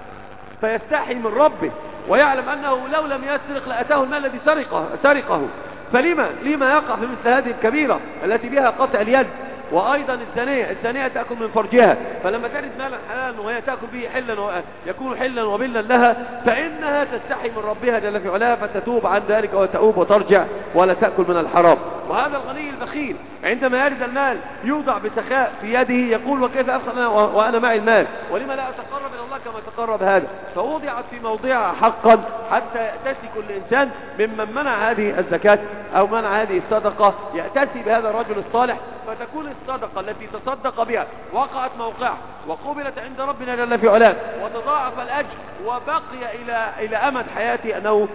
فيستحي من ربه، ويعلم أنه لو لم يسرق لأتاه المال الذي سرقه. فلما يقع في مثل هذه الكبيرة التي بها قطع اليد؟ وأيضا الزانية تأكل من فرجها، فلما تجد مالا حلالا وهي تأكل به يكون حلا وبلا لها، فإنها تستحي من ربها جل في علاه فتتوب عن ذلك وتؤوب وترجع ولا تأكل من الحرام. وهذا الغني البخيل عندما يرد المال يوضع بسخاء في يده يقول وكيف أفعل وأنا معي المال، ولما لا أتقرب إلى الله كما تقرب هذا؟ فوضعت في موضعها حقا حتى يأتسي كل إنسان ممن منع هذه الزكاة أو منع هذه الصدقة يأتسي بهذا الرجل الصالح، فتكون الصدقة التي تصدق بها وقعت موقعه وقبلت عند ربنا جل في علاه وتضاعف الأجر، وبقي إلى أمد حياته أنه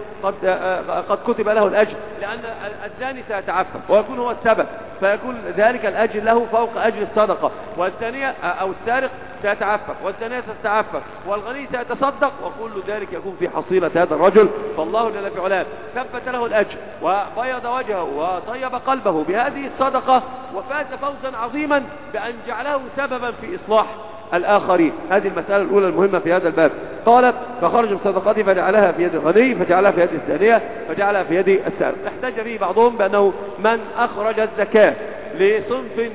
قد كتب له الأجر، لأن الزاني سيتعفف ويكون هو السبب، فيكون ذلك الأجر له فوق أجر الصدقة. والثانية أو السارق سيتعفف والثانية ستتعفف والغني سيتصدق، وكل ذلك يكون في حصيلة هذا الرجل. فالله جل في علاه ثبت له الأجر وبيض وجهه وطيب قلبه بهذه الصدقة، وفاز فوزا عظيما بأن جعله سببا في إصلاح الآخرين. هذه المسألة الأولى المهمة في هذا الباب. قالت فخرج بصدقته فجعلها في يد الغني فجعلها في يد الزانية فجعلها في يد السارق. احتج به بعضهم بأنه من أخرج الزكاة لصنف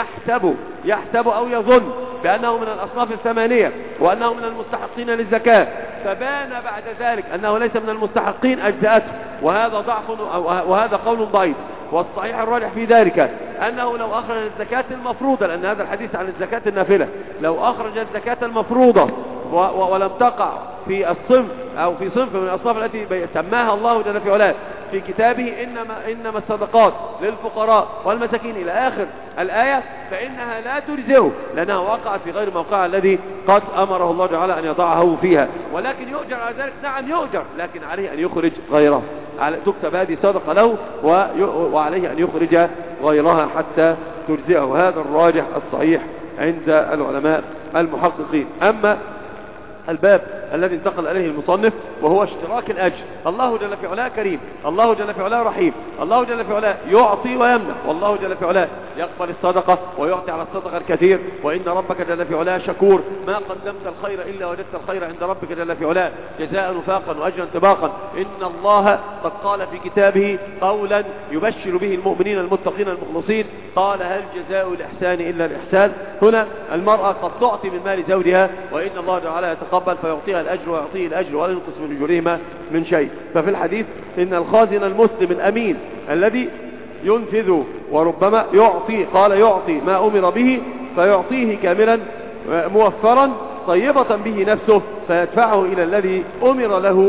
يحسب أو يظن بأنه من الأصناف الثمانية وأنه من المستحقين للزكاة، فبان بعد ذلك أنه ليس من المستحقين أجزأته، وهذا ضعف وهذا قول ضعيف. والصحيح الراجح في ذلك أنه لو أخرج الزكاة المفروضة، لأن هذا الحديث عن الزكاة النافلة، لو أخرج الزكاة المفروضة ولم تقع في الصنف أو في صنف من الأصناف التي سماها الله جل في علاه في كتابه إنما الصدقات للفقراء والمساكين إلى آخر الآية، فإنها لا تجزئه لأنها وقعت في غير موقعها الذي قد أمره الله تعالى أن يضعه فيها. ولكن يؤجر على ذلك، نعم يؤجر، لكن عليه أن يخرج غيره، تكتب هذه صدقة له وعليه أن يخرج غيرها حتى تجزئه. هذا الراجح الصحيح عند العلماء المحققين. أما الباب الذي انتقل إليه المصنف وهو اشتراك الأجر، الله جل في علاه كريم، الله جل في علاه رحيم، الله جل في علاه يعطي ويمنع، والله جل في علاه يقبل الصدقة ويعطي على الصدقة الكثير، وإن ربك جل في علاه شكور، ما قدمت الخير إلا وجدت الخير عند ربك جل في علاه جزاء وفاقا وأجرا طباقا. إن الله قد قال في كتابه قولا يبشر به المؤمنين المتقين المخلصين، قال هل جزاء الإحسان إلا الإحسان. هنا المرأة قد تعطي من مال زوجها وإن الله تعالى يتقبل فيعطيها الأجر ويعطيه الأجر ولا ينقص من أجورهما من شيء. ففي الحديث إن الخازن المسلم الأمين الذي ينفذ وربما يعطي، قال يعطي ما أمر به فيعطيه كاملا موفرا طيبة به نفسه فيدفعه إلى الذي أمر له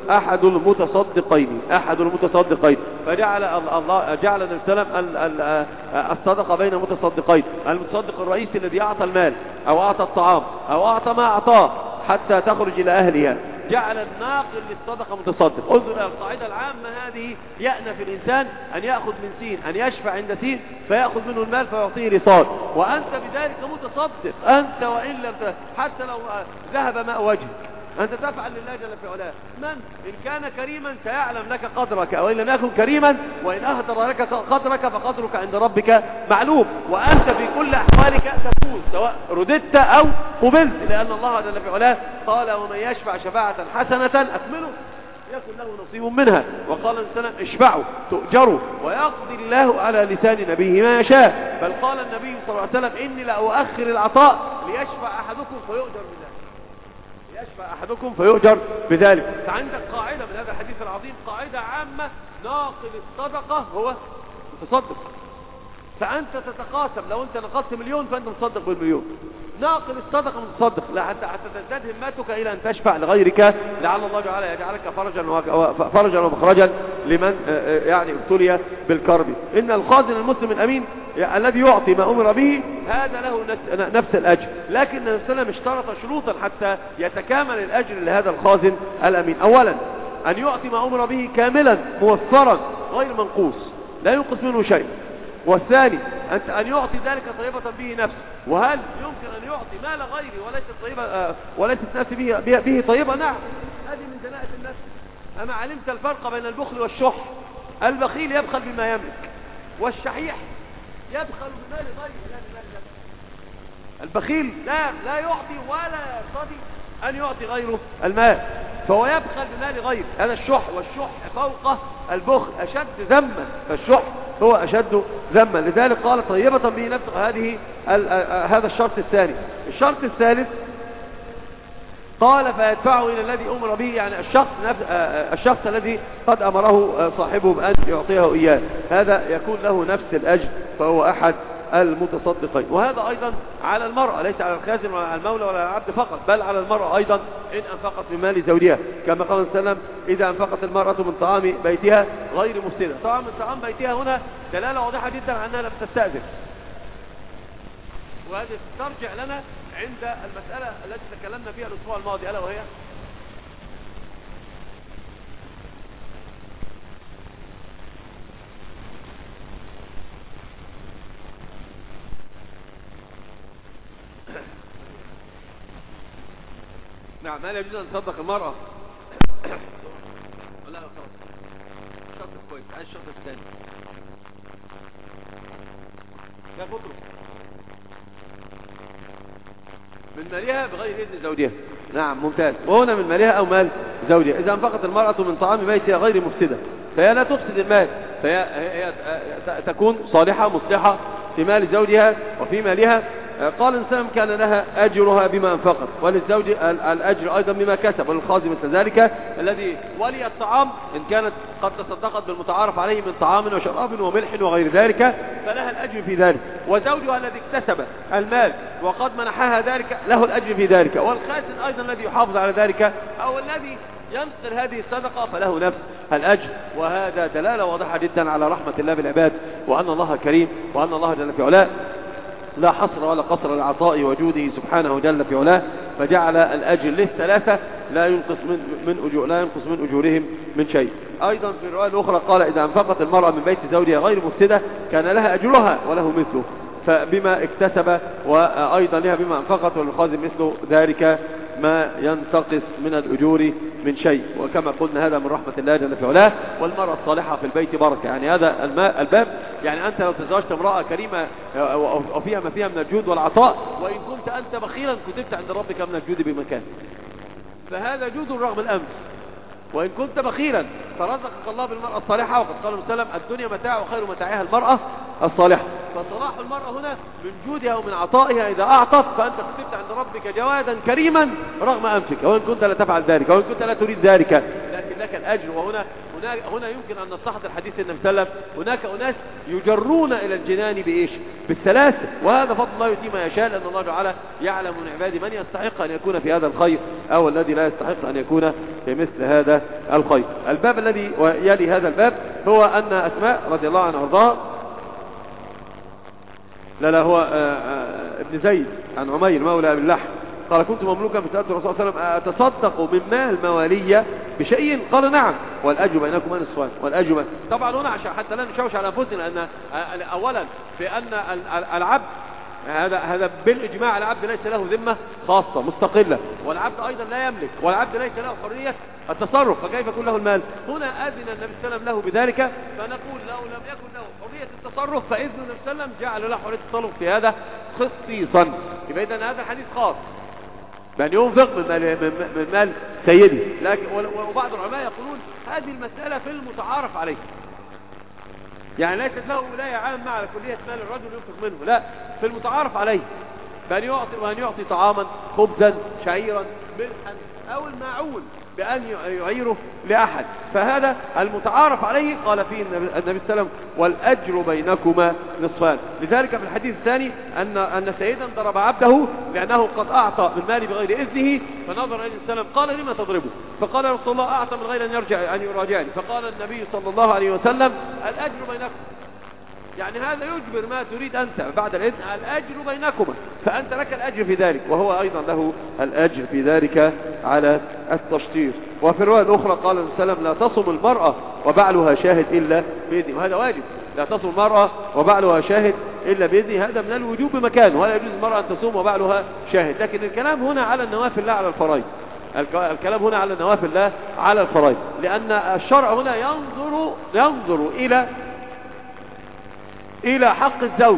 أحد المتصدقين فجعل الله جعل النبي صلى الله عليه وسلم الصدقة بين المتصدقين، المتصدق الرئيسي الذي أعطى المال أو أعطى الطعام أو أعطى ما أعطاه حتى تخرج إلى أهلها، جعل الناقل للصدقة متصدق. انظر إلى القاعدة العامة هذه، يأنف الإنسان أن يأخذ من سين، أن يشفع عند سين فيأخذ منه المال فيعطيه رصاد، وأنت بذلك متصدق، أنت وإن لم حتى لو ذهب ماء وجهك أنت تفعل لله جل في علاه. من إن كان كريما سيعلم لك قدرك، وإن لم يكن كريما وإن أهدر لك قدرك فقدرك عند ربك معلوم، وأنت في كل أحوالك تفوز سواء رددت أو قبلت، لأن الله جل في علاه قال ومن يشفع شفاعة حسنة أكمله يكن له نصيب منها، وقال الإنسان اشفعوا تؤجروا، ويقضي الله على لسان نبيه ما يشاء. بل قال النبي صلى الله عليه وسلم إني لأؤخر العطاء ليشفع أحدكم فيؤجر بذلك. فعندك قاعدة من هذا الحديث العظيم، قاعدة عامة، ناقل الصدقة هو متصدق. فأنت تتقاسم، لو أنت نقصت مليون فأنت متصدق بالمليون، ناقل الصدقة متصدق، حتى تزداد همتك إلى أن تشفع لغيرك لعل الله تعالى يجعلك فرجا ومخرجا لمن يعني ابتلي بالكرب. إن الخازن المسلم الأمين الذي يعطي ما أمر به هذا له نفس الأجر، لكن النبي صلى الله عليه وسلم اشترط شروطا حتى يتكامل الأجر لهذا الخازن الأمين. أولا أن يعطي ما أمر به كاملا موفرا غير منقوص لا ينقص منه شيء. والثاني أن يعطي ذلك طيبة به نفسه. وهل يمكن أن يعطي مال غيره وليست نفسه به طيبة؟ نعم، هذه من دناءة النفس. أما علمت الفرق بين البخل والشح؟ البخيل يبخل بما يملك، والشحيح يبخل بمال غيره. البخيل لا يعطي ولا يرتضي أن يعطي غيره المال، فهو يبخل بمال غيره، هذا الشح. والشح فوق البخل أشد ذما، فالشح هو أشد ذما. لذلك قال طيبة به نفسه، هذا الشرط الثاني. الشرط الثالث قال فيدفعه إلى الذي أمر به، يعني الشخص الذي قد أمره صاحبه بأن يعطيه إياه، هذا يكون له نفس الأجر، فهو أحد المتصدقين. وهذا أيضا على المرأة، ليس على الخازن ولا على المولى ولا على العبد فقط، بل على المرأة أيضا إن أنفقت من مال زوجها، كما قال صلى الله عليه وسلم إذا أنفقت المرأة من طعام بيتها غير مفسدة. طبعا من طعام بيتها هنا دلالة واضحة جدا على أنها لم تستأذن، وهذه ترجع لنا عند المسألة التي تكلمنا فيها الأسبوع الماضي، ألا وهي نعم هل يجوز أن تصدق المرأة؟ لا خلاص، الشرط كويس، عايز الشرط الثاني يا فطر من مالها بغير إذن زوجها. نعم ممتاز. وهنا من مالها أو مال زوجها. إذا انفقت المرأة من طعام بيتها غير مفسدة فهي لا تفسد المال، فهي تكون صالحة مصلحة في مال زوجها وفي مالها. قال الإنسان كان لها أجرها بما أنفقت، وللزوج الأجر أيضا بما كسب، وللخازن مثل ذلك الذي ولي الطعام إن كانت قد تصدقت بالمتعارف عليه من طعام وشراب وملح وغير ذلك فلها الأجر في ذلك، وزوجها الذي اكتسب المال وقد منحها ذلك له الأجر في ذلك، والخازن أيضا الذي يحافظ على ذلك أو الذي ينقل هذه الصدقة فله نفس الأجر. وهذا دلالة واضحة جدا على رحمة الله بالعباد، وأن الله كريم، وأن الله جل في علاه لا حصر ولا قصر لعطائه وجوده سبحانه جل في علاه، فجعل الأجر للثلاثة لا ينقص من أجورهم من شيء. أيضا في الرواية الأخرى قال إذا أنفقت المرأة من بيت زوجها غير مفسدة كان لها أجرها وله مثله، فبما اكتسب وأيضا لها بما أنفقت، وللخازن مثل ذلك ما ينتقص من الأجور من شيء. وكما قلنا هذا من رحمة الله جل في علاه. والمرأة الصالحة في البيت بركة، يعني هذا الباب، يعني أنت لو تزوجت امرأة كريمة وفيها ما فيها من الجود والعطاء، وإن كنت أنت بخيلا كتبت عند ربك من الجود بمكان، فهذا جود رغم الأمس. وإن كنت بخيلا فرزقك الله بالمرأة الصالحة، وقد قال النبي الدنيا متاع وخير متاعها المرأة الصالحة. فصلاح المرأة هنا من جودها ومن عطائها، إذا أعطت فأنت كتبت عند ربك جوادا كريما رغم أنفك، وإن كنت لا تفعل ذلك وإن كنت لا تريد ذلك، لكن لك الأجر. هنا يمكن أن نستحضر حديث النبي صلى الله عليه وسلم، هناك أناس يجرون إلى الجنان بإيش؟ بالسلاسل، وهذا فضل الله يؤتيه ما يشاء، لأن الله تعالى يعلم من عباده من يستحق أن يكون في هذا الخير أو الذي لا يستحق أن يكون في مثل هذا الخير. الباب الذي يلي هذا الباب هو أن أسماء رضي الله عنها وارضاها، لا هو ابن زيد عن عمير مولى أبي اللحم قال كنت مملوكا فسألت الرسول صلى الله عليه وسلم أتصدق من مال موالية بشيء؟ قال نعم، والأجر بينكم نصفان. والأجر طبعا هنا عشان حتى لا نشوش على أنفسنا، لأن أولا في أن العبد هذا بالإجماع العبد ليس له ذمة خاصة مستقلة، والعبد أيضا لا يملك، والعبد ليس له حرية التصرف، فكيف يكون له المال؟ هنا أذن النبي صلى الله عليه وسلم له بذلك، فنقول لو لم يكن له حرية التصرف فإذن النبي صلى الله عليه وسلم جعل له حرية التصرف في هذا خصيصا. يبقى إذن هذا الحديث خاص بأن ينفق من مال سيدي، لكن وبعض العلماء يقولون هذه المسألة في المتعارف عليه، يعني ليست له ولاية عامة على كلية مال الرجل ينفق منه، لا، في المتعارف عليه، بأن يعطي طعاما خبزا شعيرا ملحا أو الماعون بأن يعيره لأحد، فهذا المتعارف عليه. قال فيه النبي صلى الله عليه وسلم والأجر بينكما نصفان. لذلك في الحديث الثاني أن سيدا ضرب عبده لأنه قد أعطى من ماله بغير إذنه، فنظر إليه السلام قال لما تضربه؟ فقال رسول الله أعطى من غير أن يراجعني، فقال النبي صلى الله عليه وسلم الأجر بينكم، يعني هذا يجبر ما تريد أنت بعد الإذن، الأجر بينكما، فأنت لك الأجر في ذلك، وهو أيضا له الأجر في ذلك على التشطير. وفي الرواية الأخرى قال النبي صلى الله عليه وسلم لا تصم المرأة وبعلها شاهد إلا بإذنه، وهذا واجب، لا تصم المرأة وبعلها شاهد إلا بإذنه، هذا من الوجوب بمكان، ولا يجوز المرأة أن تصوم وبعلها شاهد. لكن الكلام هنا على النوافل لا على الفرائض، الكلام هنا على النوافل لا على الفرائض، لأن الشرع هنا ينظر إلى حق الزوج،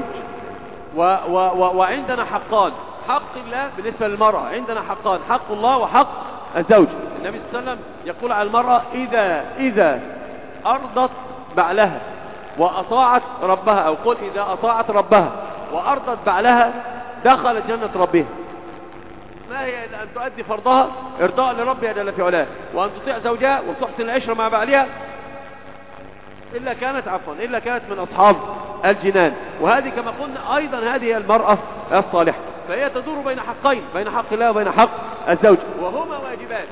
وعندنا حقان، حق الله بالنسبة للمرأة، عندنا حقان، حق الله وحق الزوج. النبي صلى الله عليه وسلم يقول على المرأة إذا أرضت بعلها وأطاعت ربها، أو قل إذا أطاعت ربها وأرضت بعلها دخلت جنة ربها. ما هي إلا أن تؤدي فرضها إرضاء لربها جل في علاه، وأن تطيع زوجها وتحسن العشرة مع بعلها، إلا كانت من أصحاب الجنان. وهذه كما قلنا أيضا هذه المرأة الصالحة، فهي تدور بين حقين، بين حق الله وبين حق الزوج، وهما واجبان.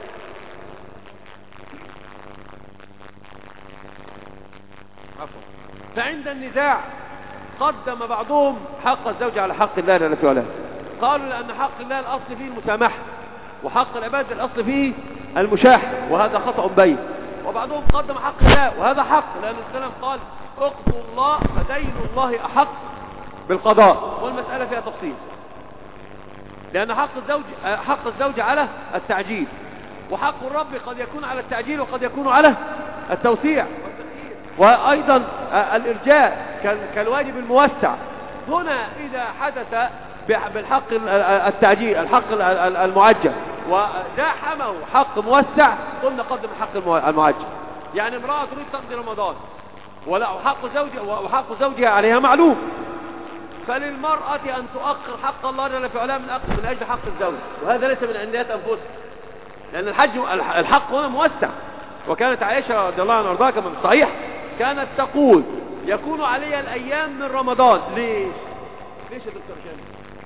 فعند النزاع قدم بعضهم حق الزوج على حق الله جل في علاه، قالوا لأن حق الله الأصل فيه المسامحة، وحق العباد الأصل فيه المشاحة، وهذا خطأ بين. وبعضهم قدم حق الله، وهذا حق، لأن السلام قال اقضوا الله فدين الله أحق بالقضاء، والمسألة فيها تفصيل، لأن حق الزوج على التعجيل، وحق الرب قد يكون على التعجيل وقد يكون على التوسيع، وأيضا الإرجاء كالواجب الموسع. هنا إذا حدث بالحق التعجيل، الحق المعجل، وزاحمه حق موسع، قلنا قدم الحق المعجل. يعني امرأة تريد تقضي رمضان وحق زوجها عليها معلوم، فللمرأة أن تؤخر حق الله جل في علاه من أجل حق الزوج، وهذا ليس من عنديات أنفسها، لأن الحق هنا موسع. وكانت عائشة رضي الله عنها وارضاها كما في الصحيح كانت تقول يكون علي الأيام من رمضان. ليش يا دكتور شامل؟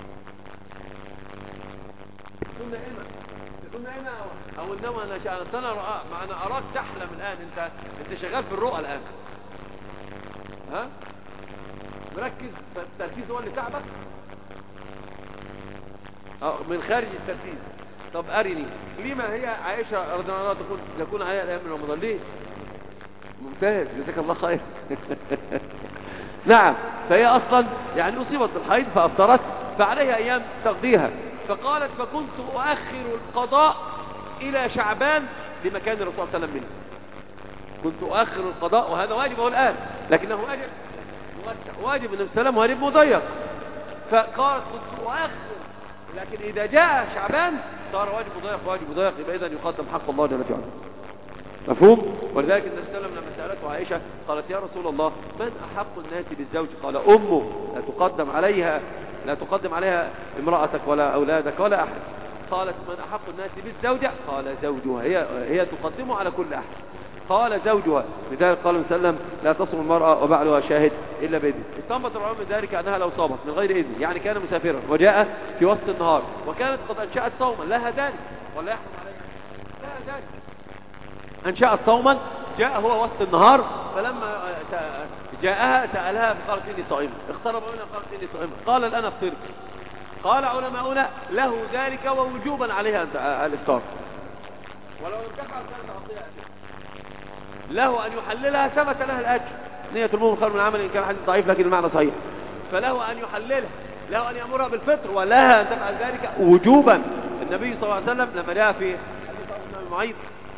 كنا هنا أو إنما أنا أراك تحلم الآن، أنت شغال في الرؤى الآن، ها؟ مركز، فالتركيز هو اللي تعبك من خارج التركيز. طب أرني لما هي عائشة رضي الله عنها تقول يكون عليها الأيام من رمضان؟ ليه؟ ممتاز، جزاك الله خير. نعم، فهي أصلا يعني أصيبت بالحيض فأفطرت، فعليها أيام تقضيها، فقالت فكنت أؤخر القضاء إلى شعبان لمكان الرسول صلى الله عليه وسلم منه. كنت أؤخر القضاء، وهذا واجبه الآن، لكنه واجب موسع، واجب النبي صلى الله عليه وسلم واجب مضيق، فقالت كنت أؤخر، لكن إذا جاء شعبان صار واجب مضيق، يبقى إذن يقدم حق الله جل وعلا. مفهوم؟ ولذلك النبي صلى الله عليه وسلم لما سألته عائشة قالت يا رسول الله من أحق الناس بالزوج؟ قال أمه، لا تقدم عليها امرأتك ولا أولادك ولا أحد، قالت من أحق الناس بالزوجة؟ قال زوجها، هي تقدمه على كل أحد. قال زوجها. لذلك قال صلى الله عليه وسلم لا تصوم المرأة وبعلها شاهد إلا بإذن. استنبط العلماء من ذلك أنها لو صامت من غير إذن، يعني كان مسافرا وجاء في وسط النهار وكانت قد أنشأت صوما، لها ذلك ولا يحكم عليها؟ لها ذلك. أنشأت صوما، جاء هو وسط النهار، فلما جاءها سألها فقالت إني صائمة، اقترب منها قالت إني صائمة، قال الآن أفطر. قال علماؤنا له ذلك ووجوبا عليها الإفطار، ولو لم تفعل كانت تعطيها له أن يحللها، ثبت لها الأجر. نية المؤمن خير من العمل، إن كان حديث ضعيف لكن المعنى صحيح. فله أن يحللها، له أن يأمرها بالفطر، ولها أن تفعل ذلك وجوبا. النبي صلى الله عليه وسلم لما جاء في حديث أبي معيط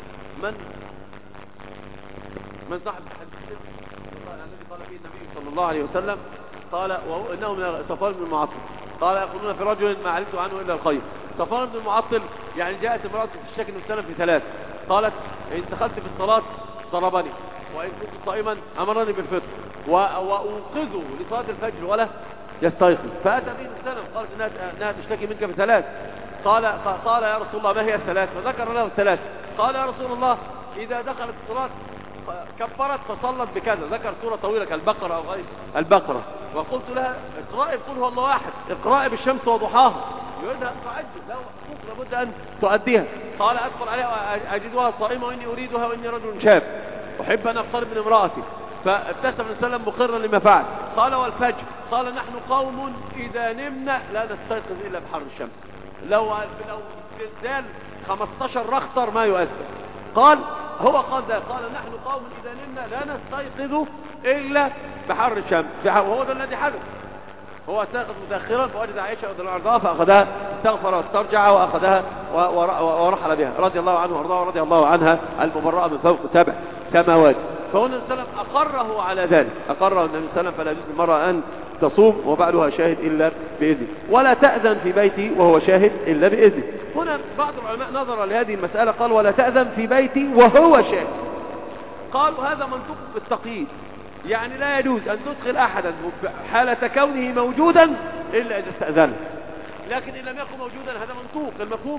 من صاحب الحديث الذي قال فيه النبي صلى الله عليه وسلم، قال وإنه من صفوان بن المعطل، قال يقولون في رجل ما علمت عنه إلا الخير. صفوان بن المعطل يعني جاءت امرأة تشتكي من السلام في ثلاث، قالت إن دخلت في الصلاة ضربني، وإن كنت صائما أمرني بالفطر، وأوقظه لصلاة الفجر ولا يستيقظ. فأتى به السلام قالت إنها تشتكي منك بثلاث. قال يا رسول الله ما هي الثلاث؟ فذكر له الثلاث. قال يا رسول الله إذا دخلت الصلاة كبرت فصلت بكذا، ذكر سورة طويلة كالبقرة أو غير البقرة، وقلت لها اقرأي قل هو الله واحد، اقرأي بالشمس وضحاها، يريدها أن تعجل، له حقوق لابد أن تؤديها. قال أدخل عليها أجدها صائمة وإني أريدها وإني رجل شاب أحب أن أقترب من امرأتي، فابتسم السلام مقرا لما فعل. قال والفجر؟ قال نحن قوم إذا نمنا لا نستيقظ إلا بحر الشمس، لو زلزال 15 رختر ما يؤثر. قال هو قال ذا، قال نحن قوم إذا نمنا لا نستيقظ إلا بحر الشمس، وهو ذا الذي حدث. هو استيقظ متأخرا فوجد عائشة رضي الله عنها فأخذها، استغفر واسترجع وأخذها ورحل بها رضي الله عنه وارضاه ورضي الله عنها المبرأة من فوق 7 سماوات. فهنا النبي صلى الله عليه وسلم أقره على ذلك، أقره النبي صلى الله عليه وسلم فلا يجوز للمرأة أن تصوم وبعلها شاهد إلا بإذنه، ولا تأذن في بيتي وهو شاهد إلا بإذنه. هنا بعض العلماء نظر لهذه المسألة قال ولا تأذن في بيتي وهو شاهد. قالوا هذا منطوق بالتقييد، يعني لا يجوز أن تدخل أحدا حالة كونه موجودا إلا إذا استأذنه، لكن إن لم يكن موجودا هذا منطوق المفهوم،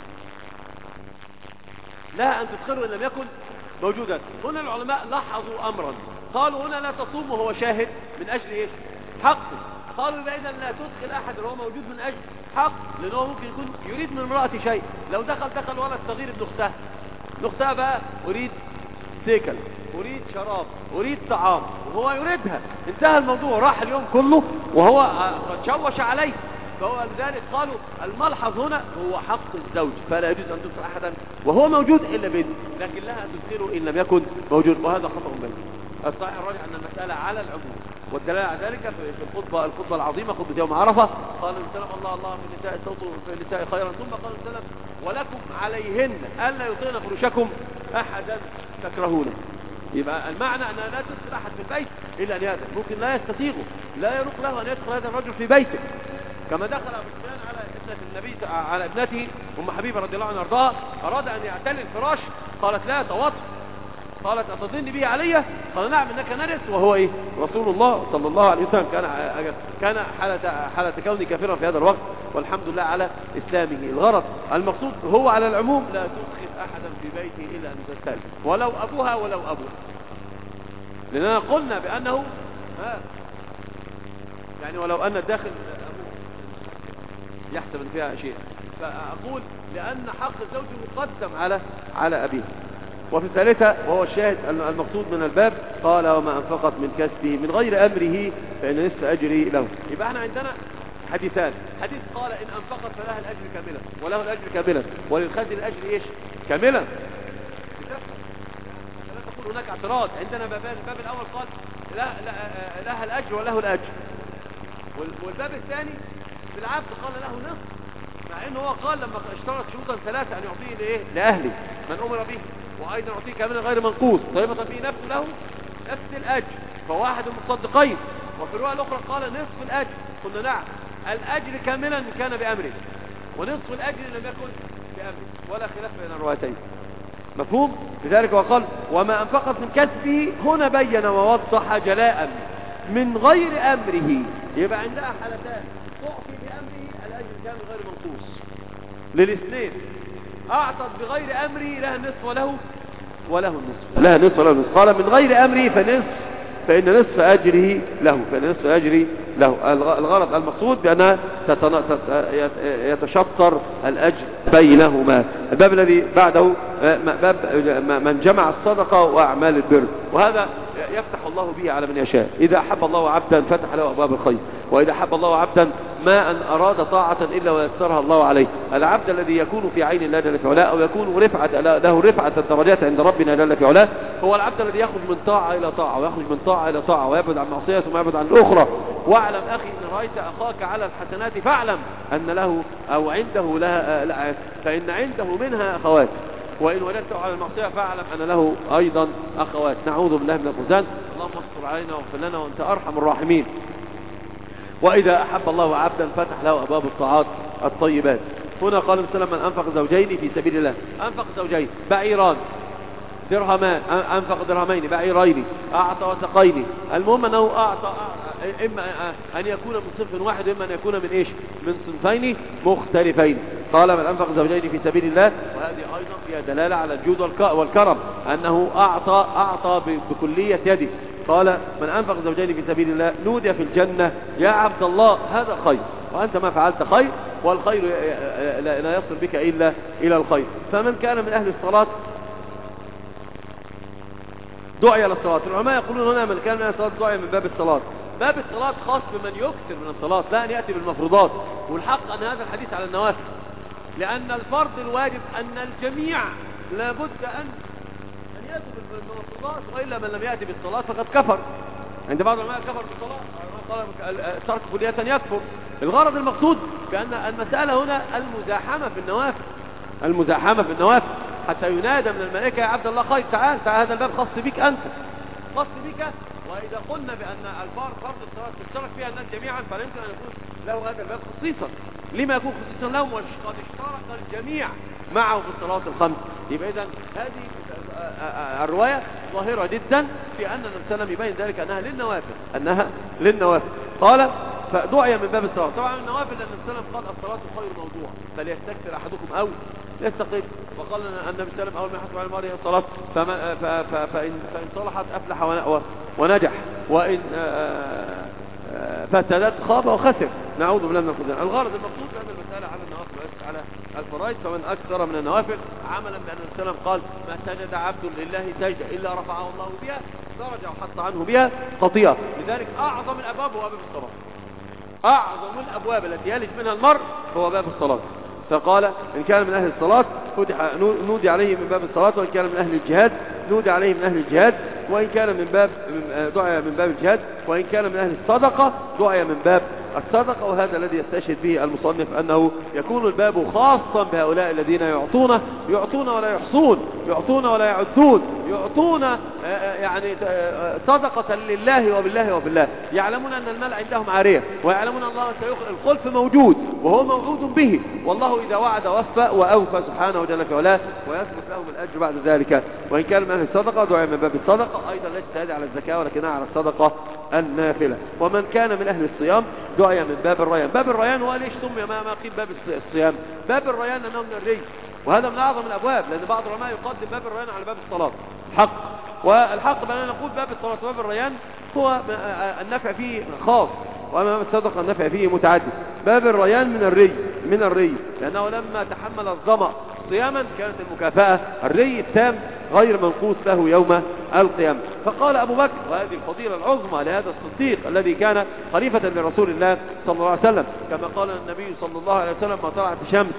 لا أن تدخله إن لم يكن موجودا. هنا العلماء لاحظوا أمرا، قالوا هنا لا تصوم وهو شاهد من أجل إيش؟ حق. قالوا إذا لا تدخل أحد وهو موجود من أجل حق، لأنه ممكن يكون يريد من امرأة شيء، لو دخل ولد صغير ابن أختها بقى أريد سيكل، أريد شراب، أريد طعام، وهو يريدها، انتهى الموضوع، راح اليوم كله وهو قد شوش عليه. فهو لذلك قالوا الملحظ هنا هو حق الزوج، فلا يجوز أن تدخل أحدا وهو موجود إلا بإذنه، لكن لها أن تدخله إن لم يكن موجود، وهذا خطأ بينه. الصحيح الراجح أن المسألة على العموم، والدلالة على ذلك في الخطبة العظيمة، خطبة يوم عرفة، قال السلام الله في النساء صوت في النساء خيرا، ثم قال السلام ولكم عليهن ألا يطيعن فرشكم أحدا تكرهونه. يبقى المعنى أنها لا تدخل أحد في البيت إلا أن يأذن، ممكن لا يستطيعه، لا يروق له أن يدخل هذا الرجل في بيته، كما دخل أبو سفيان على ابنة النبي على ابنته أم حبيبة رضي الله عنها وارضاها، أراد أن يعتلي الفراش، قالت لا توطئ، قالت أتظن به علي؟ قال نعم إنك نرس، وهو إيه؟ رسول الله صلى الله عليه وسلم كان حالة كونه كافرا في هذا الوقت، والحمد لله على إسلامه. الغرض المقصود هو على العموم، لا تدخل أحدا في بيته إلا أن تستأذن، ولو أبوها ولو أبوها، لأننا قلنا بأنه يعني ولو أن الداخل يحسب أن فيها شيء، فأقول لأن حق الزوج مقدم على أبيه. وفي الثالثة وهو الشاهد المقصود من الباب، قال وما أنفقت من كسبه من غير أمره فإن نصف أجري له. يبقى احنا عندنا حديثان، حديث قال إن أنفقت فلها الأجر كاملا وله الأجر كاملا وللخادم الأجر إيش؟ كاملا. لا تقول هناك اعتراض، عندنا بابان، الباب الأول قال لها الأجر وله الأجر، والباب الثاني في العبد قال له نصف، مع إنه هو قال لما اشترط شروطا ثلاثة أن يعطيه لإيه؟ لأهله من أمر به، وأيضا يعطيه كاملا غير منقوص، طيبة فيه نفس له نفس الأجر، فواحد المتصدقين. وفي الرواية الأخرى قال نصف الأجر، قلنا نعم الأجر كاملا كان بأمره، ونصف الأجر لم يكن بأمره، ولا خلاف بين الروايتين، مفهوم؟ لذلك وقال وما أنفقت من كسبه، هنا بين ووضح جلاء من غير أمره. يبقى عندها حالتان، تعطي بأمره الأجر كامل غير منقوص، للاثنين، أعطت بغير أمري لها النصف وله النصف، لها نصف وله النصف. قال من غير أمري فإن نصف أجره له، الغرض المقصود بأنها يتشطر الأجر بينهما. الباب الذي بعده باب من جمع الصدقة وأعمال البر، وهذا يفتح الله به على من يشاء. إذا أحب الله عبدا فتح له أبواب الخير، وإذا أحب الله عبدا ما أن أراد طاعة إلا ويسرها الله عليه. العبد الذي يكون في عين الله جل في علاه أو يكون له رفعة الدرجات عند ربنا جل في علاه هو العبد الذي يخرج من طاعة إلى طاعة، ويخرج من طاعة إلى طاعة، ويبعد عن معصية ثم يبعد عن الأخرى. واعلم أخي إن رأيت أخاك على الحسنات فاعلم أن له أو عنده لها فإن عنده منها أخوات، وإن وجدته على المعصية فاعلم أن له أيضا أخوات. نعوذ بالله من الخذلان. اللهم استر علينا واغفر لنا وأنت أرحم الراحمين. وإذا أحب الله عبدا فتح له أبواب الطاعات الطيبات. هنا قال النبي صلى الله عليه وسلم من أنفق زوجين في سبيل الله، أنفق زوجين بعيران درهمان، أنفق درهمين بعيرين، أعطى وسقين. المهم أنه أعطى إما أن يكون من صنف واحد وإما أن يكون من إيش؟ من صنفين مختلفين. قال من أنفق زوجين في سبيل الله، وهذه أيضا فيها دلالة على الجود والكرم، أنه أعطى بكلية يده. قال من أنفق زوجين في سبيل الله نودي في الجنة يا عبد الله هذا خير، وأنت ما فعلت خير، والخير لا يصل بك إلا إلى الخير. فمن كان من أهل الصلاة دعي للصلاة. العلماء يقولون هنا من كان من أهل الصلاة دعي من باب الصلاة. باب الصلاة خاص بمن يكثر من الصلاة، لا أن يأتي بالمفروضات. والحق أن هذا الحديث على النوافل، لأن الفرض الواجب أن الجميع لابد أن يأتي بالمفروضات، وإلا من لم يأتي بالصلاة فقد كفر. عند بعض العلماء كفر بالصلاة، قال ترك كلية يكفر. الغرض المقصود بأن المسألة هنا المزاحمة في النوافل، حتى ينادى من الملائكة يا عبد الله خير، تعال هذا الباب خاص بك أنت، خاص بك. وإذا قلنا بأن فرض الصلاة تشترك فيها الناس جميعا، فلا يمكن أن يكون له هذا الباب خصيصا. لما يكون خصيصا لهم؟ وقد اشترك الجميع معه في الصلاة الخمس. يبقى إذن هذه الرواية ظاهرة جدا في أن النبي صلى الله عليه وسلم يبين ذلك أنها للنوافل. قال فدعي من باب الصلاة. طبعا النوافل لأن النبي صلى الله عليه وسلم قال الصلاة خير موضوع فليستكثر أحدكم أو يستقيم. وقال النبي صلى الله عليه وسلم أول ما يحصل على المرء الصلاة فإن صلحت أفلح ونجح، وإن فسدت خاب وخسر. نعوذ بالله من الخذلان. الغرض المقصود بأن المسألة على النوافل وليست على الفرائض. فمن أكثر من النوافل عملا بأن النبي صلى الله عليه وسلم قال ما سجد عبد لله سجدة إلا رفعه الله بها درجة وحط عنه بها خطيئة. لذلك أعظم الأبواب هو باب الصلاة، أعظم الأبواب التي يلج منها المرء هو باب الصلاة. فقال إن كان من أهل الصلاة نودي عليه من باب الصلاة، وإن كان من أهل الجهاد نودي عليه من أهل الجهاد، وإن كان دعي من باب الجهاد، وإن كان من أهل الصدقة دعي من باب الصدقة. وهذا الذي يستشهد به المصنف أنه يكون الباب خاصا بهؤلاء الذين يعطون ولا يحصون، يعطون ولا يعدون، يعطون يعني صدقة لله وبالله، يعلمون أن المال عندهم عارية، ويعلمون أن الله سيخلف. الخلف موجود وهو موعود به، والله إذا وعد وفى وأوفى سبحانه وجل في علاه، ويثبت لهم الأجر بعد ذلك. وإن كان من أهل الصدقة دعي من باب الصدقة أيضا، ليست هذه على الزكاة ولكنها على الصدقة النافلة. ومن كان من أهل الصيام دعي من باب الريان. باب الريان هو ليش سمي ما قيل باب الصيام؟ باب الريان أنه من الري، وهذا من أعظم الأبواب، لأن بعض العلماء يقدم باب الريان على باب الصلاة. حق، والحق بأننا نقول باب الصلاة وباب الريان هو النفع فيه خاص، وأمام الصدقة النفع فيه متعدد. باب الريان من الري لأنه لما تحمل الظمأ صياما كانت المكافأة الري التام غير منقوص له يوم القيامة. فقال أبو بكر، وهذه الفضيلة العظمى لهذا الصديق الذي كان خليفة لرسول الله صلى الله عليه وسلم، كما قال النبي صلى الله عليه وسلم ما طلعت الشمس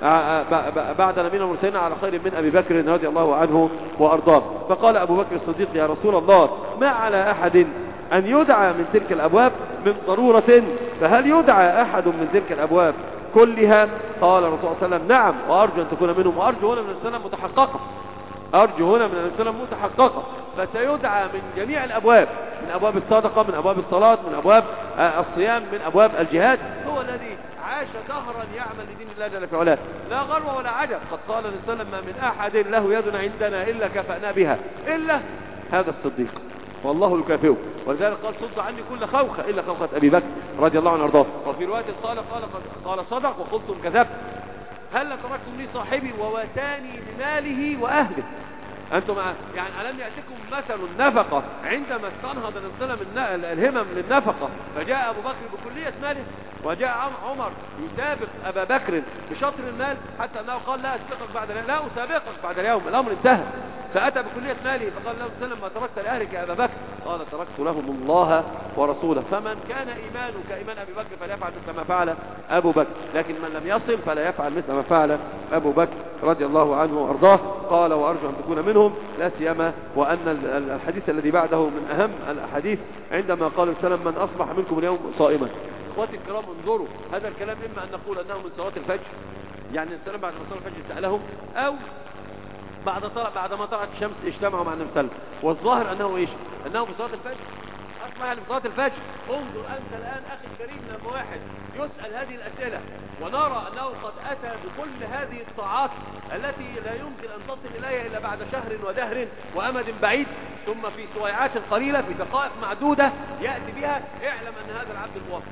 بعد نبينا المرسلين على خير من أبي بكر رضي الله عنه وأرضاه. فقال أبو بكر الصديق يا رسول الله ما على أحد أن يدعى من تلك الأبواب من ضرورة، فهل يدعى أحد من تلك الأبواب كلها؟ قال الرسول صلى الله عليه وسلم نعم، وأرجو أن تكون منهم. وأرجو هنا من السلام متحققة، أرجو هنا من السلام متحققة، فسيدعى من جميع الأبواب، من أبواب الصدقة، من أبواب الصلاة، من أبواب الصيام، من أبواب الجهاد. هو الذي عاش دهرا يعمل لدين الله جل في علاه، لا غرو ولا عجب. قد قال النبي صلى الله عليه وسلم ما من أحد له يد عندنا إلا كفأنا بها إلا هذا الصديق والله يكافئه. ولذلك قال صد عني كل خوخة إلا خوخة أبي بكر رضي الله عنه وارضاه. وفي رواية قال صدق وقلتم كذبت. هل تركتم لي صاحبي وواتاني بماله وأهله. أنتم يعني ألم يأتكم مثل النفقة عندما استنهض الإنسان من الهمم للنفقة فجاء أبو بكر بكلية ماله، وجاء عمر يسابق أبا بكر بشطر المال حتى أنه قال لا أسبقك بعد اليوم، لا أسابقك بعد اليوم، الأمر انتهى. فأتى بكلية ماله فقال له سلم ما تركت لأهلك يا أبا بكر؟ قال تركت لهم الله ورسوله. فمن كان إيمانه كإيمان أبي بكر فليفعل مثل ما فعل أبو بكر، لكن من لم يصل فلا يفعل مثل ما فعل أبو بكر رضي الله عنه وأرضاه. قال وأرجو أن تكون منهم، لا سيما وأن الحديث الذي بعده من أهم الأحاديث عندما قال سلم من أصبح منكم اليوم صائما. اخواتي الكرام انظروا، هذا الكلام إما أن نقول أنه من صلاة الفجر، يعني السلام بعد ما صلى الفجر سألهم، أو بعد ما طلعت الشمس اجتمعوا مع النبي صلى الله عليه وسلم. والظاهر أنه إيش؟ أنه في صلاة الفجر. أسمع يعني في صلاة الفجر. انظر أنت الآن أخي الكريم لما واحد يسأل هذه الأسئلة ونرى أنه قد أتى بكل هذه الطاعات التي لا يمكن أن تصل إليها إلا بعد شهر ودهر وأمد بعيد، ثم في سويعات قليلة في دقائق معدودة يأتي بها، اعلم أن هذا العبد الموفق،